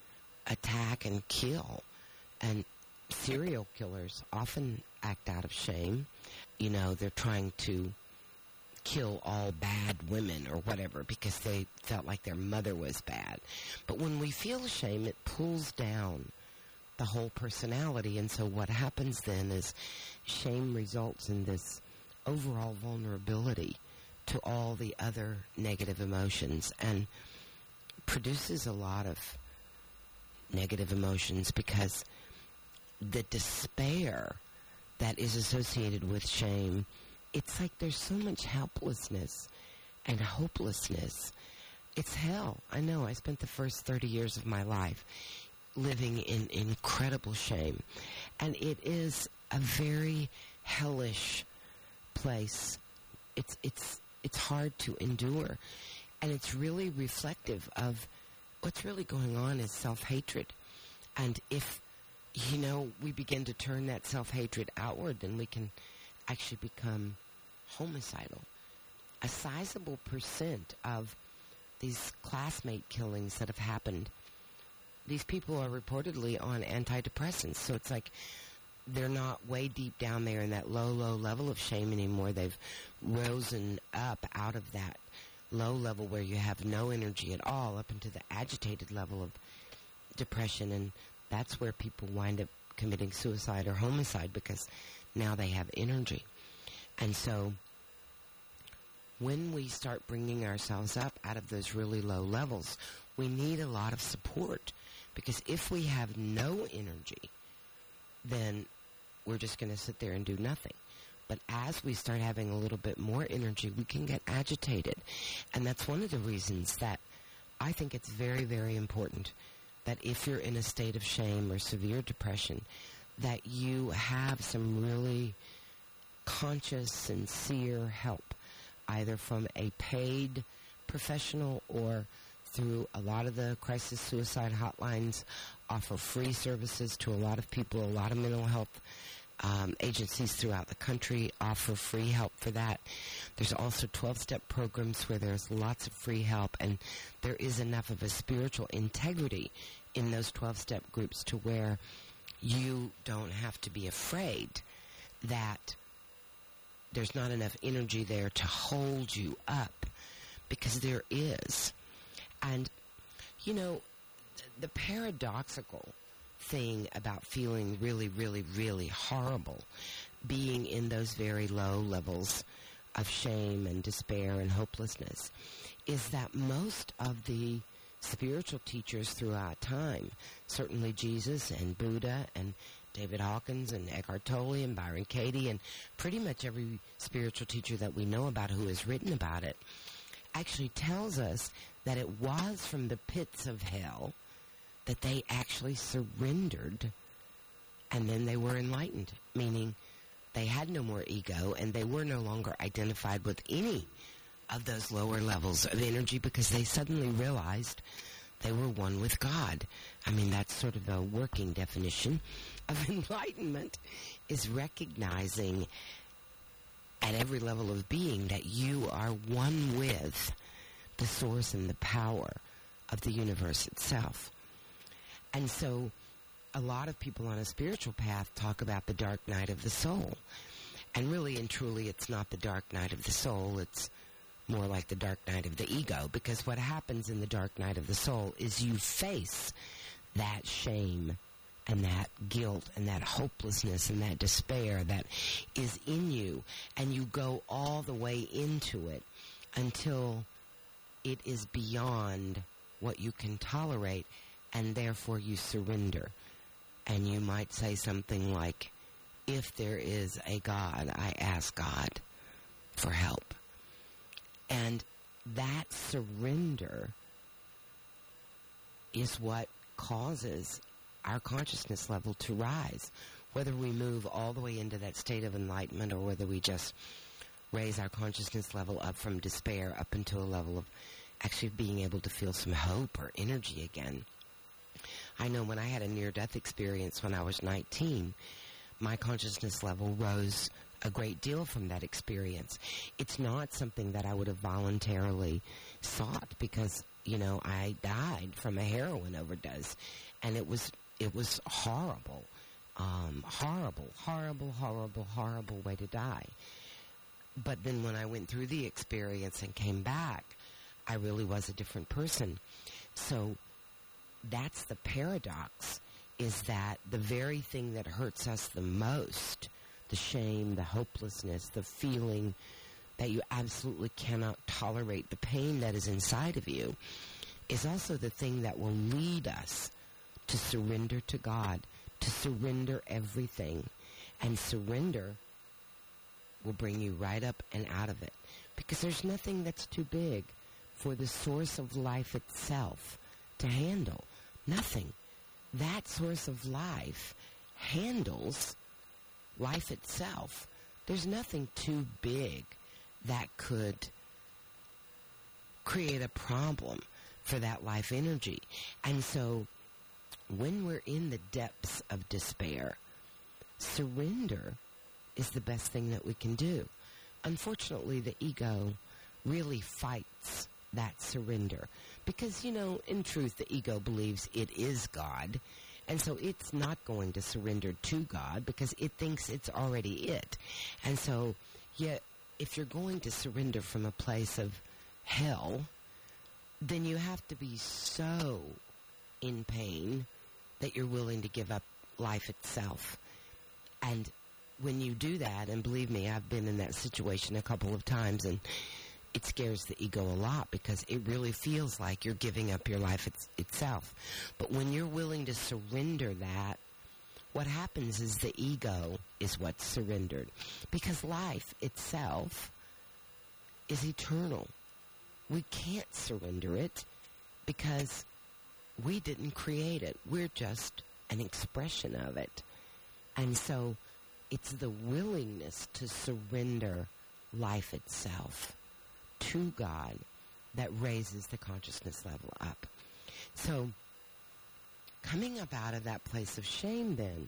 attack and kill. And serial killers often act out of shame. They're trying to kill all bad women or whatever because they felt like their mother was bad. But when we feel shame, it pulls down the whole personality. And so what happens then is shame results in this overall vulnerability to all the other negative emotions and produces a lot of negative emotions because the despair that is associated with shame, it's like there's so much helplessness and hopelessness. It's hell. I know. I spent the first 30 years of my life living in incredible shame. And it is a very hellish place. It's it's hard to endure. And it's really reflective of what's really going on is self-hatred. And if, we begin to turn that self-hatred outward, then we can actually become homicidal. A sizable percent of these classmate killings that have happened, these people are reportedly on antidepressants. So it's like they're not way deep down there in that low level of shame anymore. They've risen up out of that low level where you have no energy at all up into the agitated level of depression. And that's where people wind up committing suicide or homicide because now they have energy. And so when we start bringing ourselves up out of those really low levels, we need a lot of support, because if we have no energy, then we're just going to sit there and do nothing. But as we start having a little bit more energy, we can get agitated. And that's one of the reasons that I think it's very, very important that if you're in a state of shame or severe depression, that you have some really conscious, sincere help, either from a paid professional or through a lot of the crisis suicide hotlines offer free services to a lot of people. A lot of mental health agencies throughout the country offer free help for that. There's also 12-step programs where there's lots of free help, and there is enough of a spiritual integrity in those 12-step groups to where you don't have to be afraid that there's not enough energy there to hold you up, because there is. And, the paradoxical thing about feeling really, really, really horrible, being in those very low levels of shame and despair and hopelessness, is that most of the spiritual teachers throughout time, certainly Jesus and Buddha and David Hawkins and Eckhart Tolle and Byron Katie and pretty much every spiritual teacher that we know about who has written about it, actually tells us that it was from the pits of hell that they actually surrendered, and then they were enlightened, meaning they had no more ego and they were no longer identified with any of those lower levels of energy, because they suddenly realized they were one with God. I mean, that's sort of a working definition of enlightenment, is recognizing at every level of being that you are one with the source and the power of the universe itself. And so a lot of people on a spiritual path talk about the dark night of the soul. And really and truly, it's not the dark night of the soul. It's more like the dark night of the ego, because what happens in the dark night of the soul is you face that shame and that guilt and that hopelessness and that despair that is in you, and you go all the way into it until it is beyond what you can tolerate, and therefore you surrender. And you might say something like, if there is a God, I ask God for help. And that surrender is what causes our consciousness level to rise. Whether we move all the way into that state of enlightenment or whether we just raise our consciousness level up from despair up into a level of actually being able to feel some hope or energy again. I know when I had a near-death experience when I was 19, my consciousness level rose a great deal from that experience. It's not something that I would have voluntarily sought, because, I died from a heroin overdose, and it was horrible. Horrible way to die. But then when I went through the experience and came back, I really was a different person. So that's the paradox, is that the very thing that hurts us the most, the shame, the hopelessness, the feeling that you absolutely cannot tolerate, the pain that is inside of you, is also the thing that will lead us to surrender to God, to surrender everything. And surrender will bring you right up and out of it, because there's nothing that's too big for the source of life itself to handle. Nothing. That source of life handles life itself. There's nothing too big that could create a problem for that life energy. And so when we're in the depths of despair, surrender is the best thing that we can do. Unfortunately, the ego really fights that surrender because, you know, in truth, the ego believes it is God, and so it's not going to surrender to God because it thinks it's already it. And so, yeah, if you're going to surrender from a place of hell, then you have to be so in pain that you're willing to give up life itself. And when you do that, and believe me, I've been in that situation a couple of times, and it scares the ego a lot because it really feels like you're giving up your life itself. But when you're willing to surrender that, what happens is the ego is what's surrendered, because life itself is eternal. We can't surrender it because we didn't create it. We're just an expression of it. And so it's the willingness to surrender life itself to God that raises the consciousness level up. So coming up out of that place of shame, then,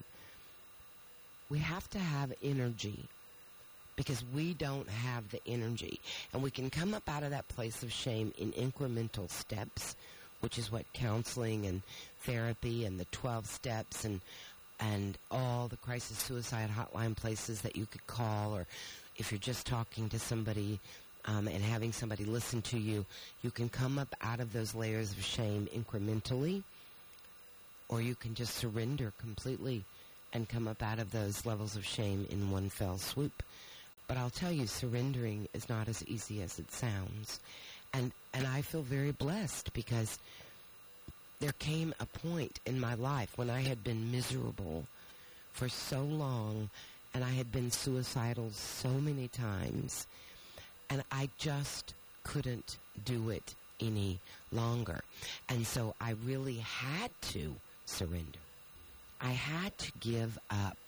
we have to have energy, because we don't have the energy. And we can come up out of that place of shame in incremental steps, which is what counseling and therapy and the 12 steps and all the crisis suicide hotline places that you could call, or if you're just talking to somebody and having somebody listen to you, you can come up out of those layers of shame incrementally, or you can just surrender completely and come up out of those levels of shame in one fell swoop. But I'll tell you, surrendering is not as easy as it sounds. And I feel very blessed because there came a point in my life when I had been miserable for so long, and I had been suicidal so many times, and I just couldn't do it any longer. And so I really had to surrender. I had to give up.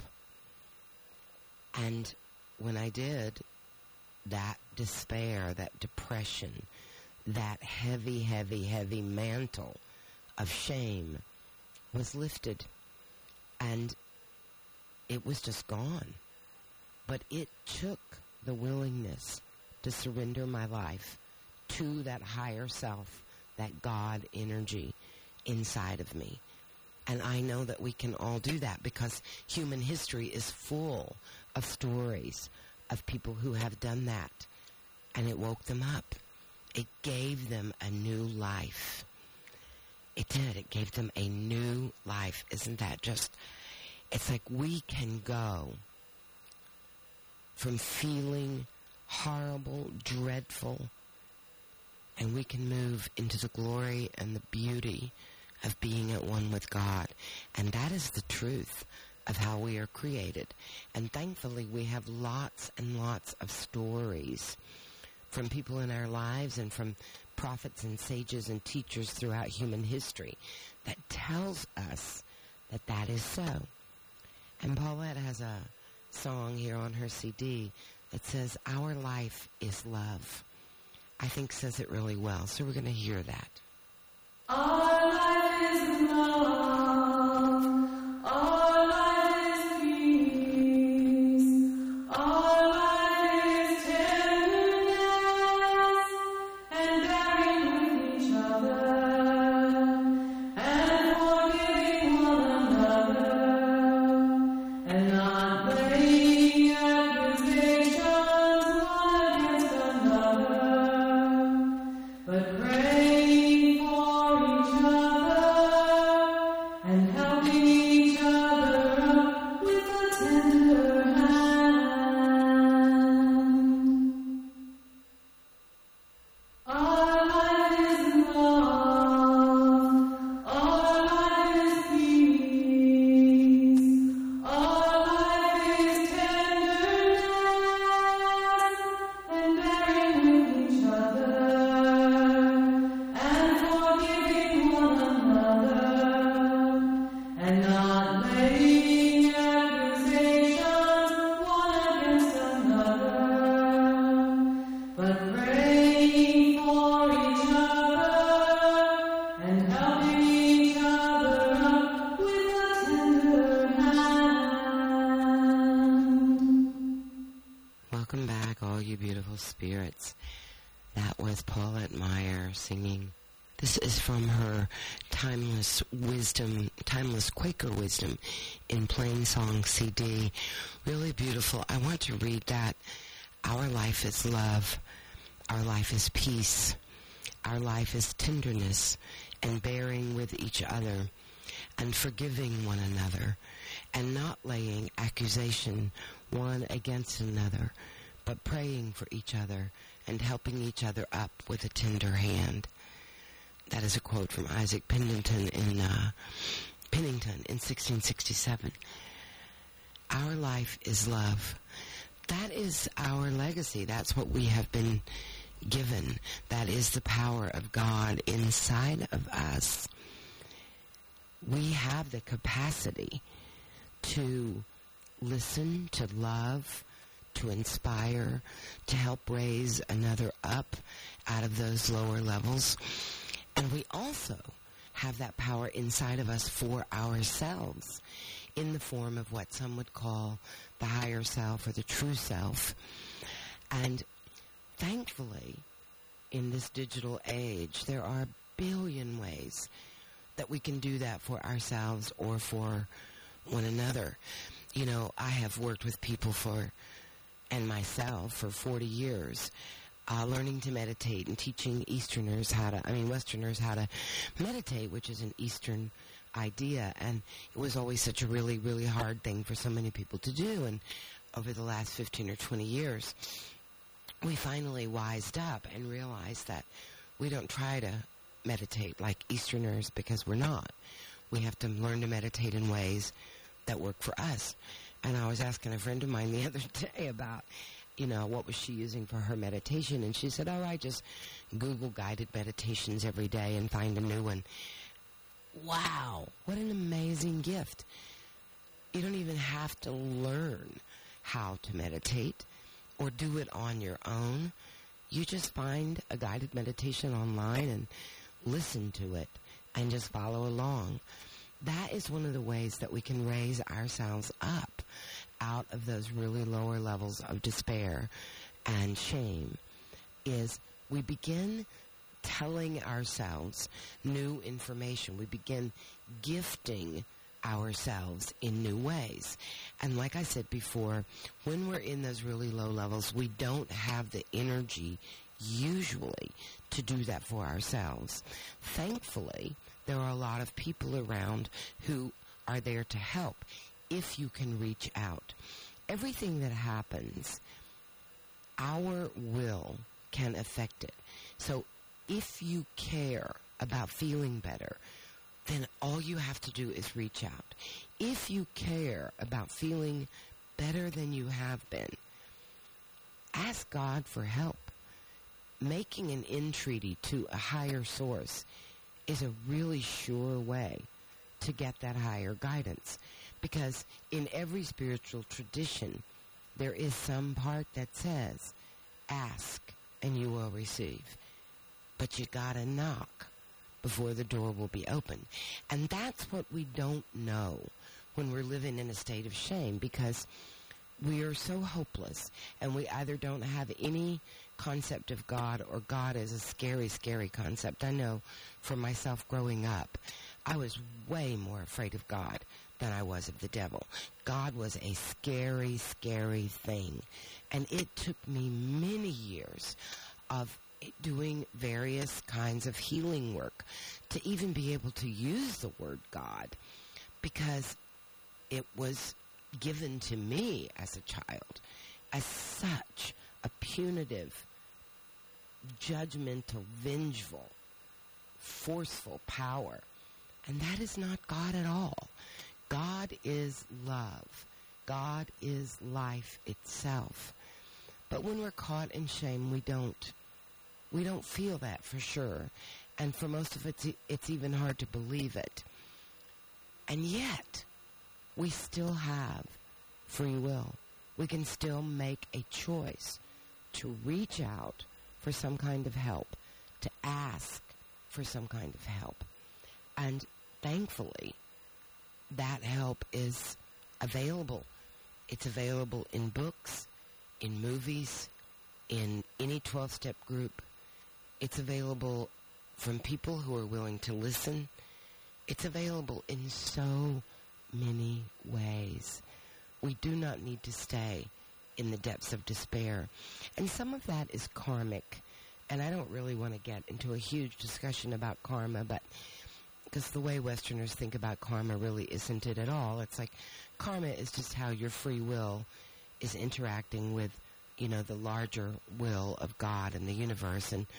And when I did, that despair, that depression, that heavy, heavy, heavy mantle of shame was lifted. And it was just gone. But it took the willingness to surrender my life to that higher self, that God energy inside of me. And I know that we can all do that because human history is full of stories of people who have done that. And it woke them up. It gave them a new life. It did. It gave them a new life. Isn't that just... It's like we can go from feeling horrible, dreadful, and we can move into the glory and the beauty of being at one with God. And that is the truth of how we are created. And thankfully, we have lots and lots of stories from people in our lives and from prophets and sages and teachers throughout human history that tells us that that is so. And Paulette has a song here on her CD that says, "Our life is love." I think says it really well. So we're going to hear that. Our life is love. Our life is peace. Our life is tenderness and bearing with each other and forgiving one another and not laying accusations one against another, but praying for each other and helping each other up with a tender hand. Our life is love. Our life is peace. Our life is tenderness and bearing with each other was Paulette Meyer singing. This is from her Timeless Quaker Wisdom in Plain Song CD. Really beautiful. I want to read that. Our life is love. Our life is peace. Our life is tenderness and bearing with each other and forgiving one another and not laying accusation one against another, but praying for each other and helping each other up with a tender hand. That is a quote from Isaac Pennington in 1667. Our life is love. That is our legacy. That's what we have been given. That is the power of God inside of us. We have the capacity to listen, to love, to inspire, to help raise another up out of those lower levels. And we also have that power inside of us for ourselves in the form of what some would call the higher self or the true self. And thankfully, in this digital age, there are a billion ways that we can do that for ourselves or for one another. You know, I have worked with people and myself for 40 years, learning to meditate and teaching Westerners how to meditate, which is an Eastern idea. And it was always such a really, really hard thing for so many people to do. And over the last 15 or 20 years, we finally wised up and realized that we don't try to meditate like Easterners because we're not. We have to learn to meditate in ways that work for us. And I was asking a friend of mine the other day about, what was she using for her meditation? And she said, I just Google guided meditations every day and find a new one. Wow, what an amazing gift. You don't even have to learn how to meditate or do it on your own. You just find a guided meditation online and listen to it and just follow along. That is one of the ways that we can raise ourselves up out of those really lower levels of despair and shame, is we begin telling ourselves new information. We begin gifting ourselves in new ways. And like I said before, when we're in those really low levels, we don't have the energy usually to do that for ourselves. Thankfully, there are a lot of people around who are there to help if you can reach out. Everything that happens, our will can affect it. So if you care about feeling better, then all you have to do is reach out. If you care about feeling better than you have been, ask God for help. Making an entreaty to a higher source is a really sure way to get that higher guidance. Because in every spiritual tradition, there is some part that says, ask and you will receive. But you gotta knock before the door will be open. And that's what we don't know when we're living in a state of shame, because we are so hopeless and we either don't have any concept of God, or God is a scary, scary concept. I know for myself growing up, I was way more afraid of God than I was of the devil. God was a scary, scary thing. And it took me many years of doing various kinds of healing work to even be able to use the word God, because it was given to me as a child as such a punitive, judgmental, vengeful, forceful power. And that is not God at all. God is love. God is life itself. But when we're caught in shame, we don't feel that for sure. And for most of it, it's even hard to believe it. And yet, we still have free will. We can still make a choice to reach out for some kind of help, to ask for some kind of help. And thankfully, that help is available. It's available in books, in movies, in any 12-step group. It's available from people who are willing to listen. It's available in so many ways. We do not need to stay in the depths of despair. And some of that is karmic. And I don't really want to get into a huge discussion about karma, but because the way Westerners think about karma really isn't it at all. It's like karma is just how your free will is interacting with, the larger will of God and the universe. And,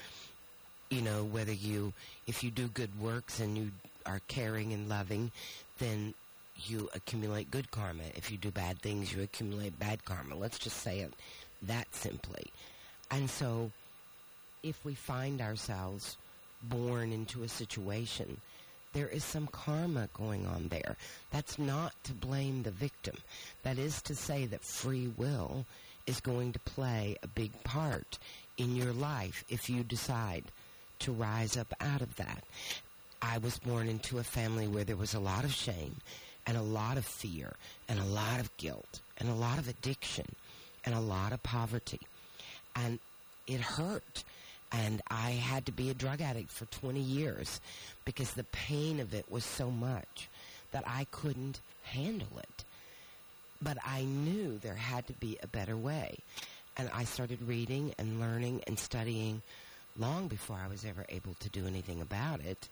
whether if you do good works and you are caring and loving, then you accumulate good karma. If you do bad things, you accumulate bad karma. Let's just say it that simply. And so if we find ourselves born into a situation, there is some karma going on there. That's not to blame the victim. That is to say that free will is going to play a big part in your life if you decide to rise up out of that. I was born into a family where there was a lot of shame and a lot of fear and a lot of guilt and a lot of addiction and a lot of poverty. And it hurt. And I had to be a drug addict for 20 years because the pain of it was so much that I couldn't handle it. But I knew there had to be a better way. And I started reading and learning and studying long before I was ever able to do anything about it,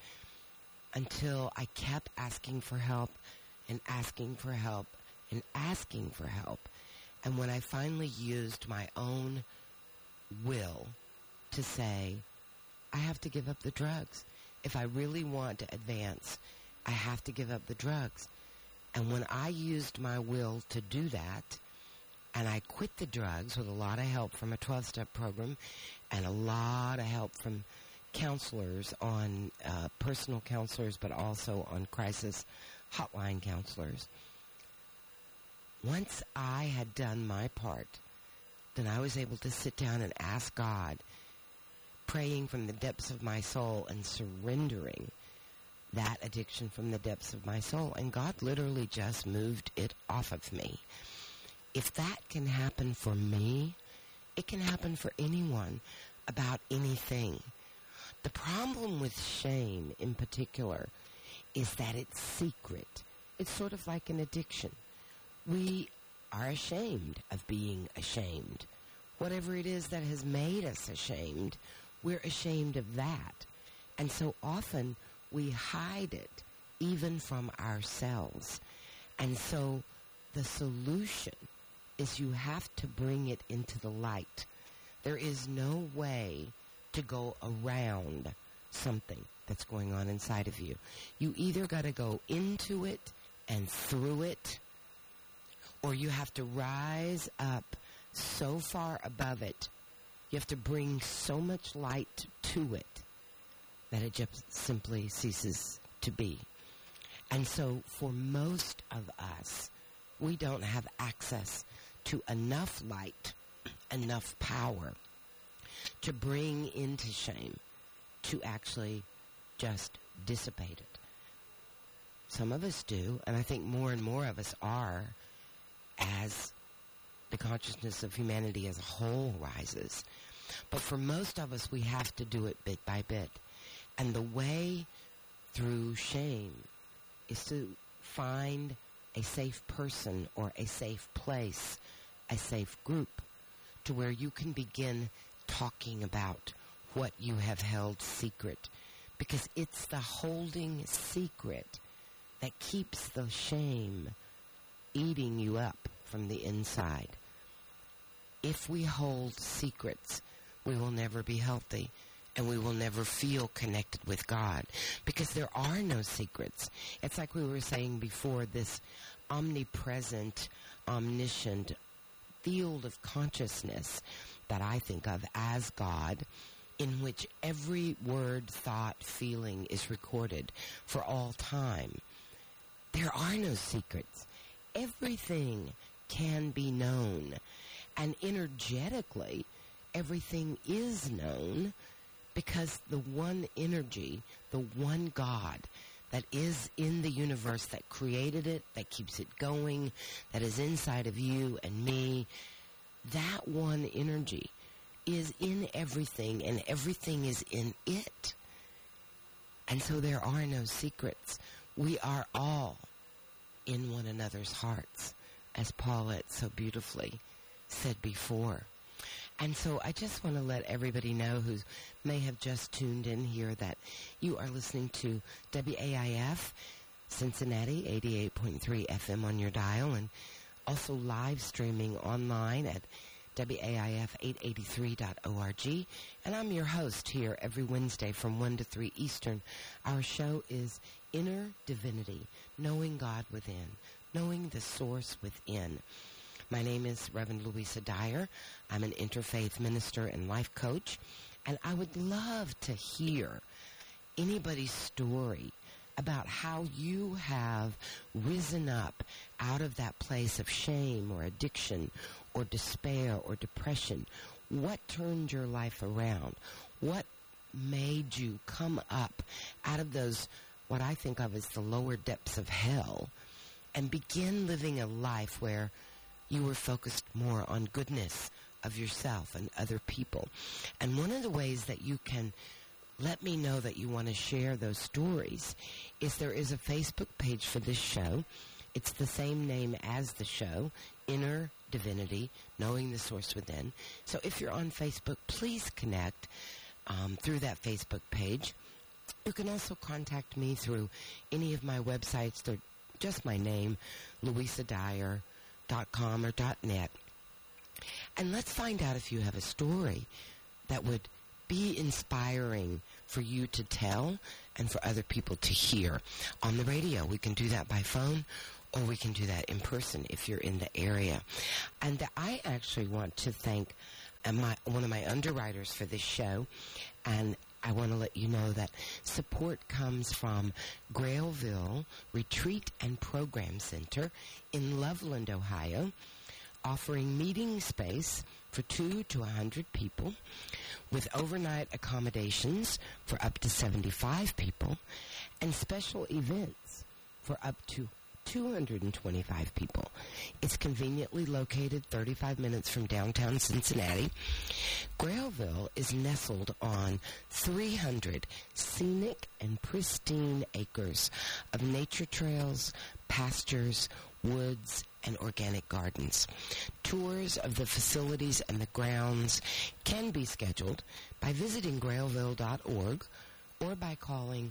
until I kept asking for help and asking for help and asking for help. And when I finally used my own will to say, I have to give up the drugs. If I really want to advance, I have to give up the drugs. And when I used my will to do that, and I quit the drugs with a lot of help from a 12-step program and a lot of help from counselors on personal counselors, but also on crisis hotline counselors. Once I had done my part, then I was able to sit down and ask God, praying from the depths of my soul and surrendering that addiction from the depths of my soul. And God literally just moved it off of me. If that can happen for me, it can happen for anyone about anything. The problem with shame in particular is that it's secret. It's sort of like an addiction. We are ashamed of being ashamed. Whatever it is that has made us ashamed, we're ashamed of that. And so often we hide it even from ourselves. And so the solution is you have to bring it into the light. There is no way to go around something that's going on inside of you. You either got to go into it and through it, or you have to rise up so far above it. You have to bring so much light to it that it just simply ceases to be. And so for most of us, we don't have access to enough light, enough power to bring into shame, to actually just dissipate it. Some of us do, and I think more and more of us are, as the consciousness of humanity as a whole rises. But for most of us, we have to do it bit by bit. And the way through shame is to find a safe person or a safe place, a safe group, to where you can begin talking about what you have held secret. Because it's the holding secret that keeps the shame eating you up from the inside. If we hold secrets, we will never be healthy, and we will never feel connected with God, because there are no secrets. It's like we were saying before, this omnipresent, omniscient field of consciousness that I think of as God, in which every word, thought, feeling is recorded for all time. There are no secrets. Everything can be known. And energetically, everything is known, because the one energy, the one God that is in the universe, that created it, that keeps it going, that is inside of you and me, that one energy is in everything, and everything is in it. And so there are no secrets. We are all in one another's hearts, as Paulette so beautifully said before. And so I just want to let everybody know who may have just tuned in here that you are listening to WAIF Cincinnati 88.3 FM on your dial, and also live streaming online at WAIF883.org. And I'm your host here every Wednesday from 1 to 3 Eastern. Our show is Inner Divinity, Knowing God Within, Knowing the Source Within. My name is Reverend Louisa Dyer. I'm an interfaith minister and life coach, and I would love to hear anybody's story about how you have risen up out of that place of shame or addiction or despair or depression. What turned your life around? What made you come up out of those, what I think of as the lower depths of hell, and begin living a life where you were focused more on goodness of yourself and other people? And one of the ways that you can let me know that you want to share those stories is there is a Facebook page for this show. It's the same name as the show, Inner Divinity, Knowing the Source Within. So if you're on Facebook, please connect through that Facebook page. You can also contact me through any of my websites. They're just my name, louisadyer.com or .net. And let's find out if you have a story that would be inspiring for you to tell and for other people to hear on the radio. We can do that by phone, or we can do that in person if you're in the area. And I actually want to thank one of my underwriters for this show, and I want to let you know that support comes from Grailville Retreat and Program Center in Loveland, Ohio, offering meeting space for 2 to 100 people with overnight accommodations for up to 75 people and special events for up to 225 people. It's conveniently located 35 minutes from downtown Cincinnati. Grailville is nestled on 300 scenic and pristine acres of nature trails, pastures, woods, and organic gardens. Tours of the facilities and the grounds can be scheduled by visiting grailville.org or by calling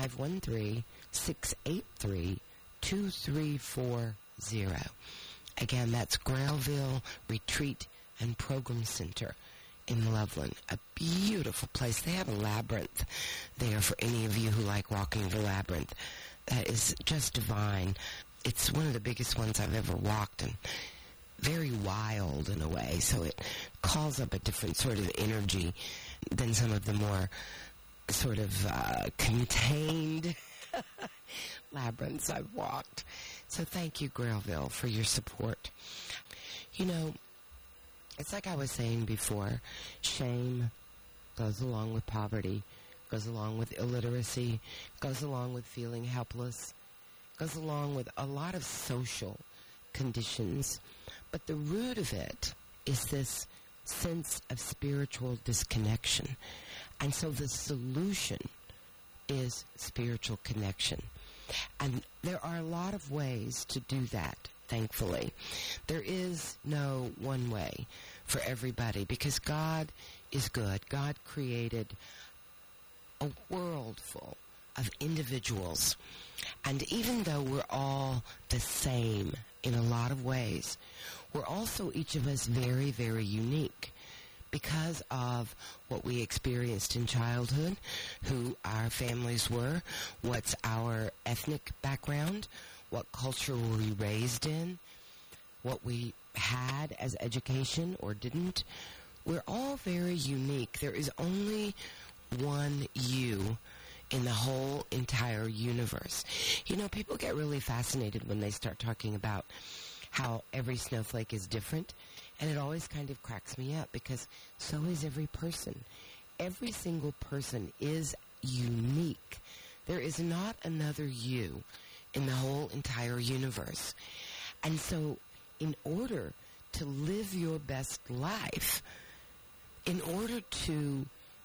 513-683-2340. Again, that's Grailville Retreat and Program Center in Loveland. A beautiful place. They have a labyrinth there for any of you who like walking the labyrinth. That is just divine. It's one of the biggest ones I've ever walked, and very wild in a way, so it calls up a different sort of energy than some of the more sort of contained labyrinths I've walked. So thank you, Grailville, for your support. You know, it's like I was saying before, shame goes along with poverty, goes along with illiteracy, goes along with feeling helpless, goes along with a lot of social conditions. But the root of it is this sense of spiritual disconnection. And so the solution is spiritual connection. And there are a lot of ways to do that, thankfully. There is no one way for everybody because God is good. God created a world full of individuals. And even though we're all the same in a lot of ways, we're also each of us very, very unique because of what we experienced in childhood, who our families were, what's our ethnic background, what culture were we raised in, what we had as education or didn't. We're all very unique. There is only one you in the whole entire universe. You know, people get really fascinated when they start talking about how every snowflake is different, and it always kind of cracks me up because so is every person. Every single person is unique. There is not another you in the whole entire universe. And so in order to live your best life, in order to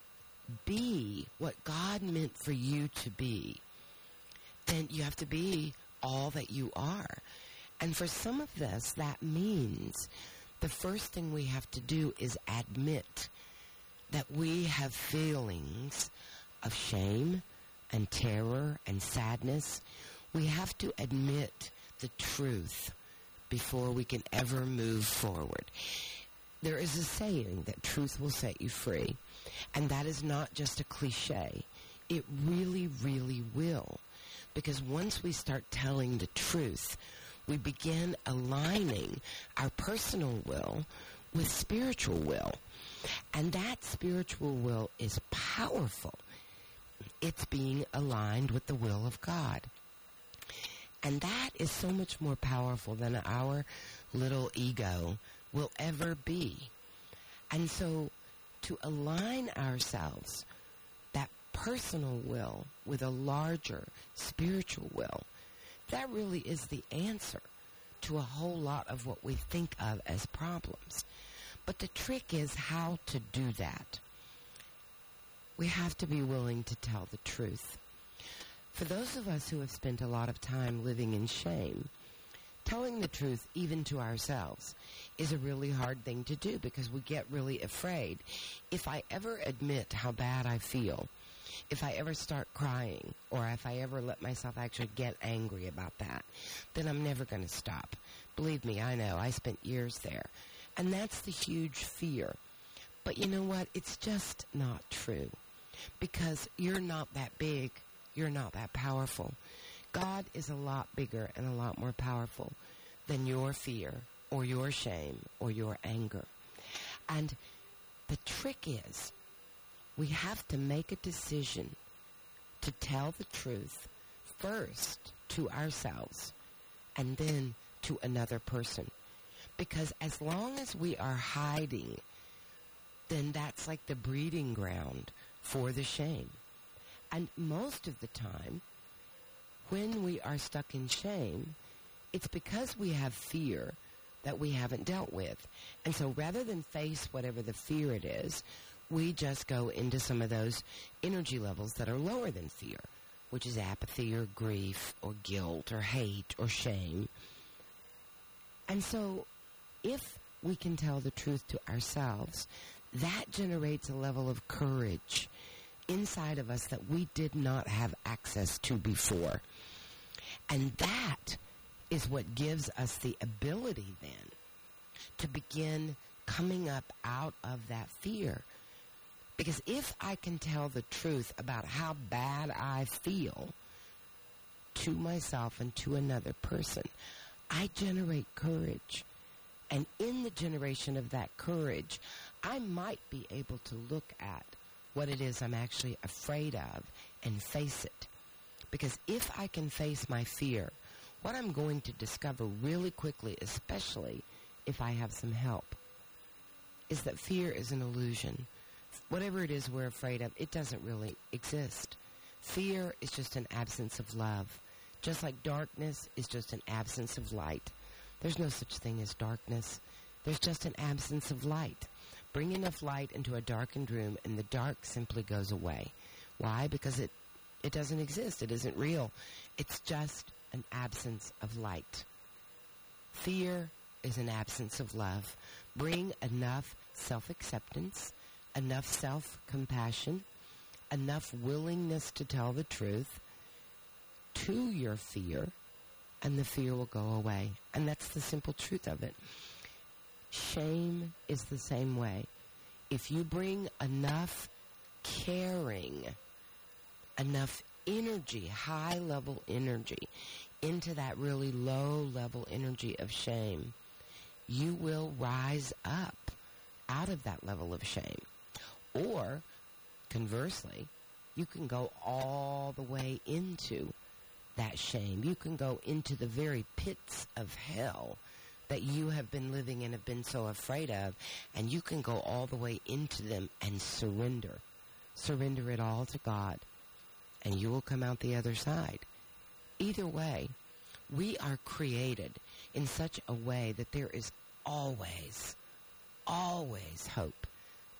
be what God meant for you to be, then you have to be all that you are. And for some of us, that means the first thing we have to do is admit that we have feelings of shame and terror and sadness. We have to admit the truth before we can ever move forward. There is a saying that truth will set you free, and that is not just a cliche. It really, really will. Because once we start telling the truth, we begin aligning our personal will with spiritual will. And that spiritual will is powerful. It's being aligned with the will of God. And that is so much more powerful than our little ego will ever be. And so to align ourselves, that personal will with a larger spiritual will, that really is the answer to a whole lot of what we think of as problems. But the trick is how to do that. We have to be willing to tell the truth. For those of us who have spent a lot of time living in shame, telling the truth, even to ourselves, is a really hard thing to do because we get really afraid. If I ever admit how bad I feel, if I ever start crying, or if I ever let myself actually get angry about that, then I'm never going to stop. Believe me, I know. I spent years there. And that's the huge fear. But you know what? It's just not true. Because you're not that big. You're not that powerful. God is a lot bigger and a lot more powerful than your fear or your shame or your anger. And the trick is, we have to make a decision to tell the truth first to ourselves and then to another person. Because as long as we are hiding, then that's like the breeding ground for the shame. And most of the time, when we are stuck in shame, it's because we have fear that we haven't dealt with. And so rather than face whatever the fear it is, we just go into some of those energy levels that are lower than fear, which is apathy or grief or guilt or hate or shame. And so if we can tell the truth to ourselves, that generates a level of courage inside of us that we did not have access to before. And that is what gives us the ability then to begin coming up out of that fear. Because if I can tell the truth about how bad I feel to myself and to another person, I generate courage. And in the generation of that courage, I might be able to look at what it is I'm actually afraid of and face it. Because if I can face my fear, what I'm going to discover really quickly, especially if I have some help, is that fear is an illusion. Whatever it is we're afraid of, it doesn't really exist. Fear is just an absence of love. Just like darkness is just an absence of light. There's no such thing as darkness. There's just an absence of light. Bring enough light into a darkened room and the dark simply goes away. Why? Because it doesn't exist. It isn't real. It's just an absence of light. Fear is an absence of love. Bring enough self-acceptance, enough self-compassion, enough willingness to tell the truth to your fear, and the fear will go away. And that's the simple truth of it. Shame is the same way. If you bring enough caring, enough energy, high-level energy, into that really low-level energy of shame, you will rise up out of that level of shame. Or, conversely, you can go all the way into that shame. You can go into the very pits of hell that you have been living and have been so afraid of, and you can go all the way into them and surrender. Surrender it all to God, and you will come out the other side. Either way, we are created in such a way that there is always, always hope.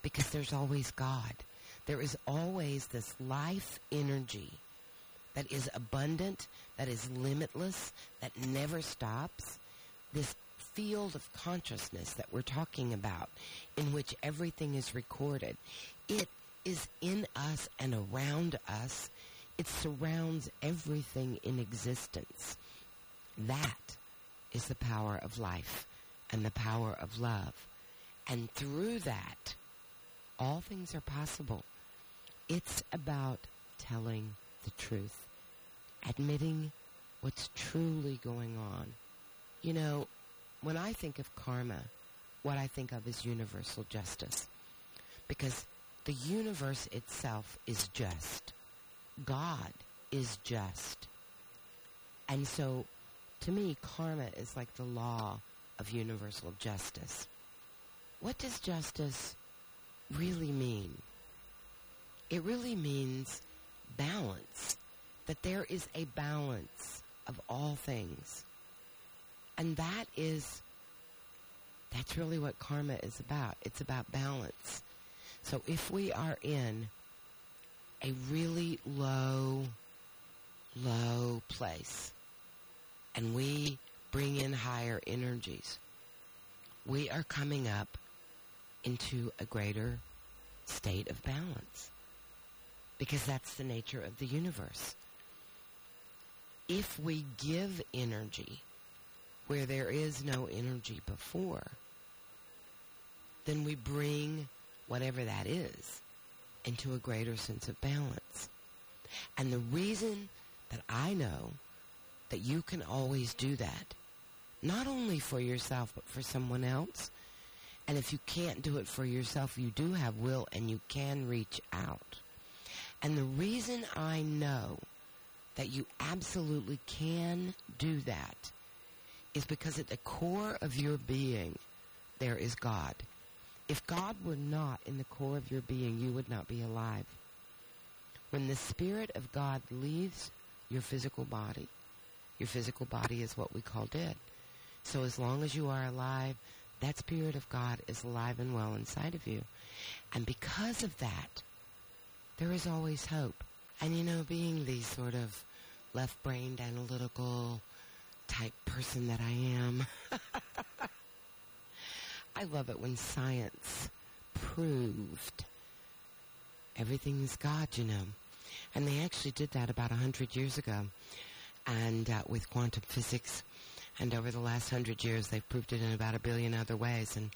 because there's always God. There is always this life energy that is abundant, that is limitless, that never stops. This field of consciousness that we're talking about, in which everything is recorded, it is in us and around us. It surrounds everything in existence. That is the power of life and the power of love. And through that, all things are possible. It's about telling the truth, admitting what's truly going on. You know, when I think of karma, what I think of is universal justice. Because the universe itself is just. God is just. And so, to me, karma is like the law of universal justice. What does justice really mean? It really means balance. That there is a balance of all things. And that's really what karma is about. It's about balance. So if we are in a really low place, and we bring in higher energies, we are coming up into a greater state of balance. Because that's the nature of the universe. If we give energy where there is no energy before, then we bring whatever that is into a greater sense of balance. And the reason that I know that you can always do that, not only for yourself, but for someone else, and if you can't do it for yourself, you do have will and you can reach out. And the reason I know that you absolutely can do that is because at the core of your being, there is God. If God were not in the core of your being, you would not be alive. When the Spirit of God leaves your physical body is what we call dead. So as long as you are alive, that Spirit of God is alive and well inside of you. And because of that, there is always hope. And you know, being the sort of left-brained, analytical type person that I am, I love it when science proved everything is God, you know. And they actually did that about 100 years ago, and with quantum physics. And over the last 100 years, they've proved it in about 1 billion other ways. And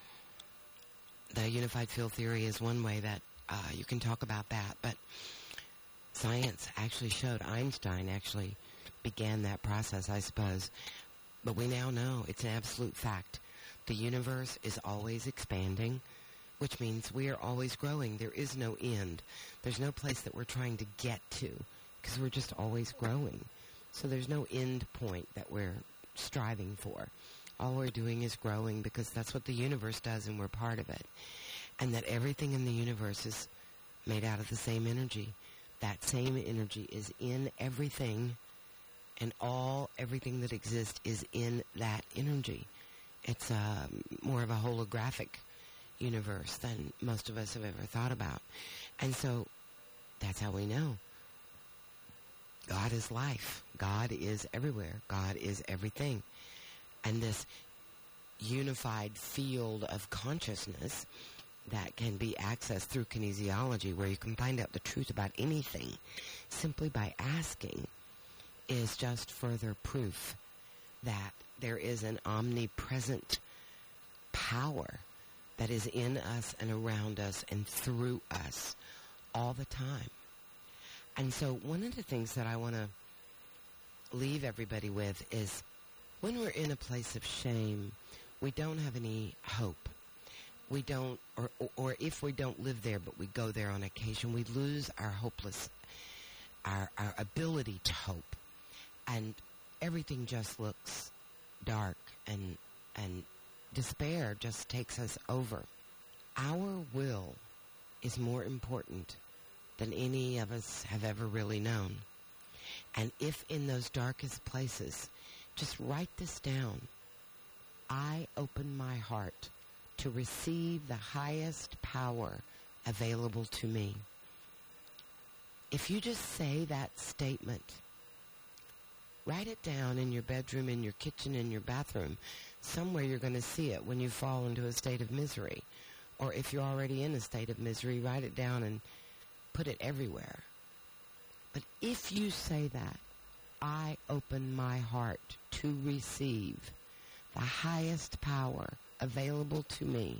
the unified field theory is one way that you can talk about that. But science actually showed, Einstein actually began that process, I suppose. But we now know it's an absolute fact. The universe is always expanding, which means we are always growing. There is no end. There's no place that we're trying to get to, because we're just always growing. So there's no end point that we're striving for. All we're doing is growing, because that's what the universe does, and we're part of it. And that everything in the universe is made out of the same energy. That same energy is in everything, and everything that exists is in that energy. It's more of a holographic universe than most of us have ever thought about. And so that's how we know. God is life. God is everywhere. God is everything. And this unified field of consciousness that can be accessed through kinesiology, where you can find out the truth about anything simply by asking, is just further proof that there is an omnipresent power that is in us and around us and through us all the time. And so one of the things that I want to leave everybody with is, when we're in a place of shame, we don't have any hope. We don't, or if we don't live there, but we go there on occasion, we lose our our ability to hope. And everything just looks dark, and despair just takes us over. Our will is more important than any of us have ever really known. And if in those darkest places, just write this down. I open my heart to receive the highest power available to me. If you just say that statement, write it down in your bedroom, in your kitchen, in your bathroom. Somewhere you're going to see it when you fall into a state of misery. Or if you're already in a state of misery, write it down and put it everywhere. But if you say that, I open my heart to receive the highest power available to me,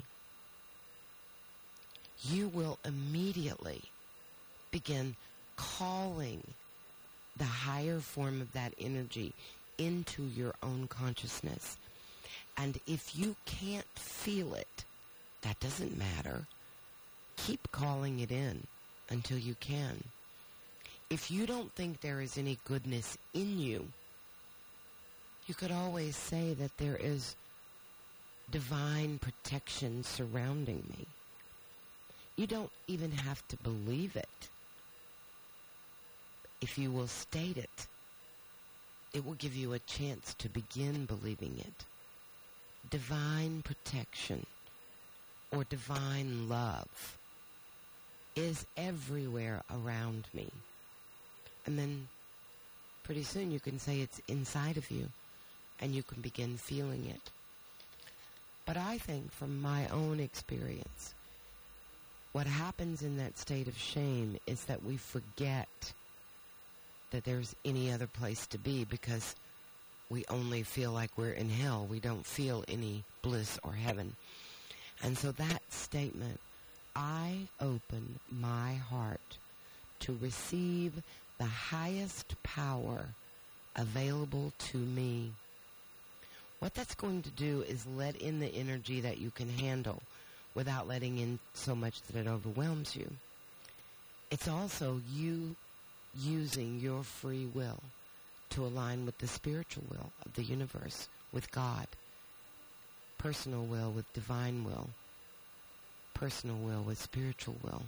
you will immediately begin calling the higher form of that energy into your own consciousness. And if you can't feel it, that doesn't matter. Keep calling it in until you can. If you don't think there is any goodness in you, you could always say that there is divine protection surrounding me. You don't even have to believe it. If you will state it, it will give you a chance to begin believing it. Divine protection or divine love is everywhere around me. And then pretty soon you can say it's inside of you and you can begin feeling it. But I think from my own experience, what happens in that state of shame is that we forget that there's any other place to be because we only feel like we're in hell. We don't feel any bliss or heaven. And so that statement, I open my heart to receive the highest power available to me. What that's going to do is let in the energy that you can handle without letting in so much that it overwhelms you. It's also you using your free will to align with the spiritual will of the universe, with God. Personal will with divine will. Personal will with spiritual will.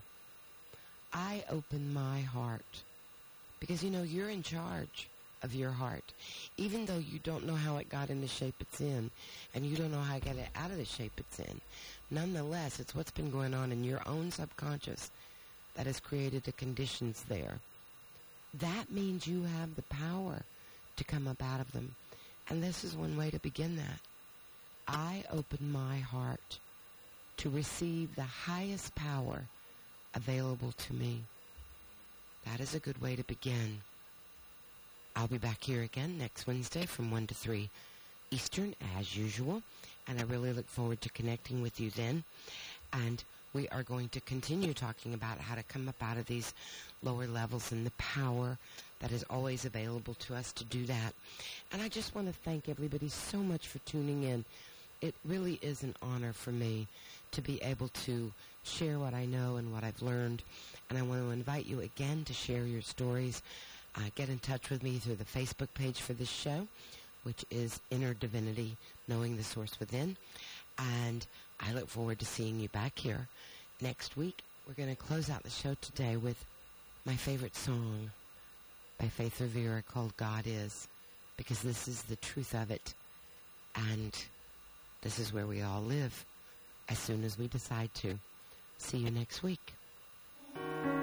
I open my heart because, you're in charge of your heart. Even though you don't know how it got in the shape it's in, and you don't know how to get it out of the shape it's in, nonetheless, it's what's been going on in your own subconscious that has created the conditions there. That means you have the power to come up out of them. And this is one way to begin that. I open my heart to receive the highest power available to me. That is a good way to begin. I'll be back here again next Wednesday from 1 to 3 Eastern, as usual. And I really look forward to connecting with you then. And we are going to continue talking about how to come up out of these lower levels and the power that is always available to us to do that. And I just want to thank everybody so much for tuning in. It really is an honor for me to be able to share what I know and what I've learned. And I want to invite you again to share your stories. Get in touch with me through the Facebook page for this show, which is Inner Divinity, Knowing the Source Within. And I look forward to seeing you back here next week. We're going to close out the show today with my favorite song by Faith Rivera called God Is, because this is the truth of it. And this is where we all live as soon as we decide to. See you next week.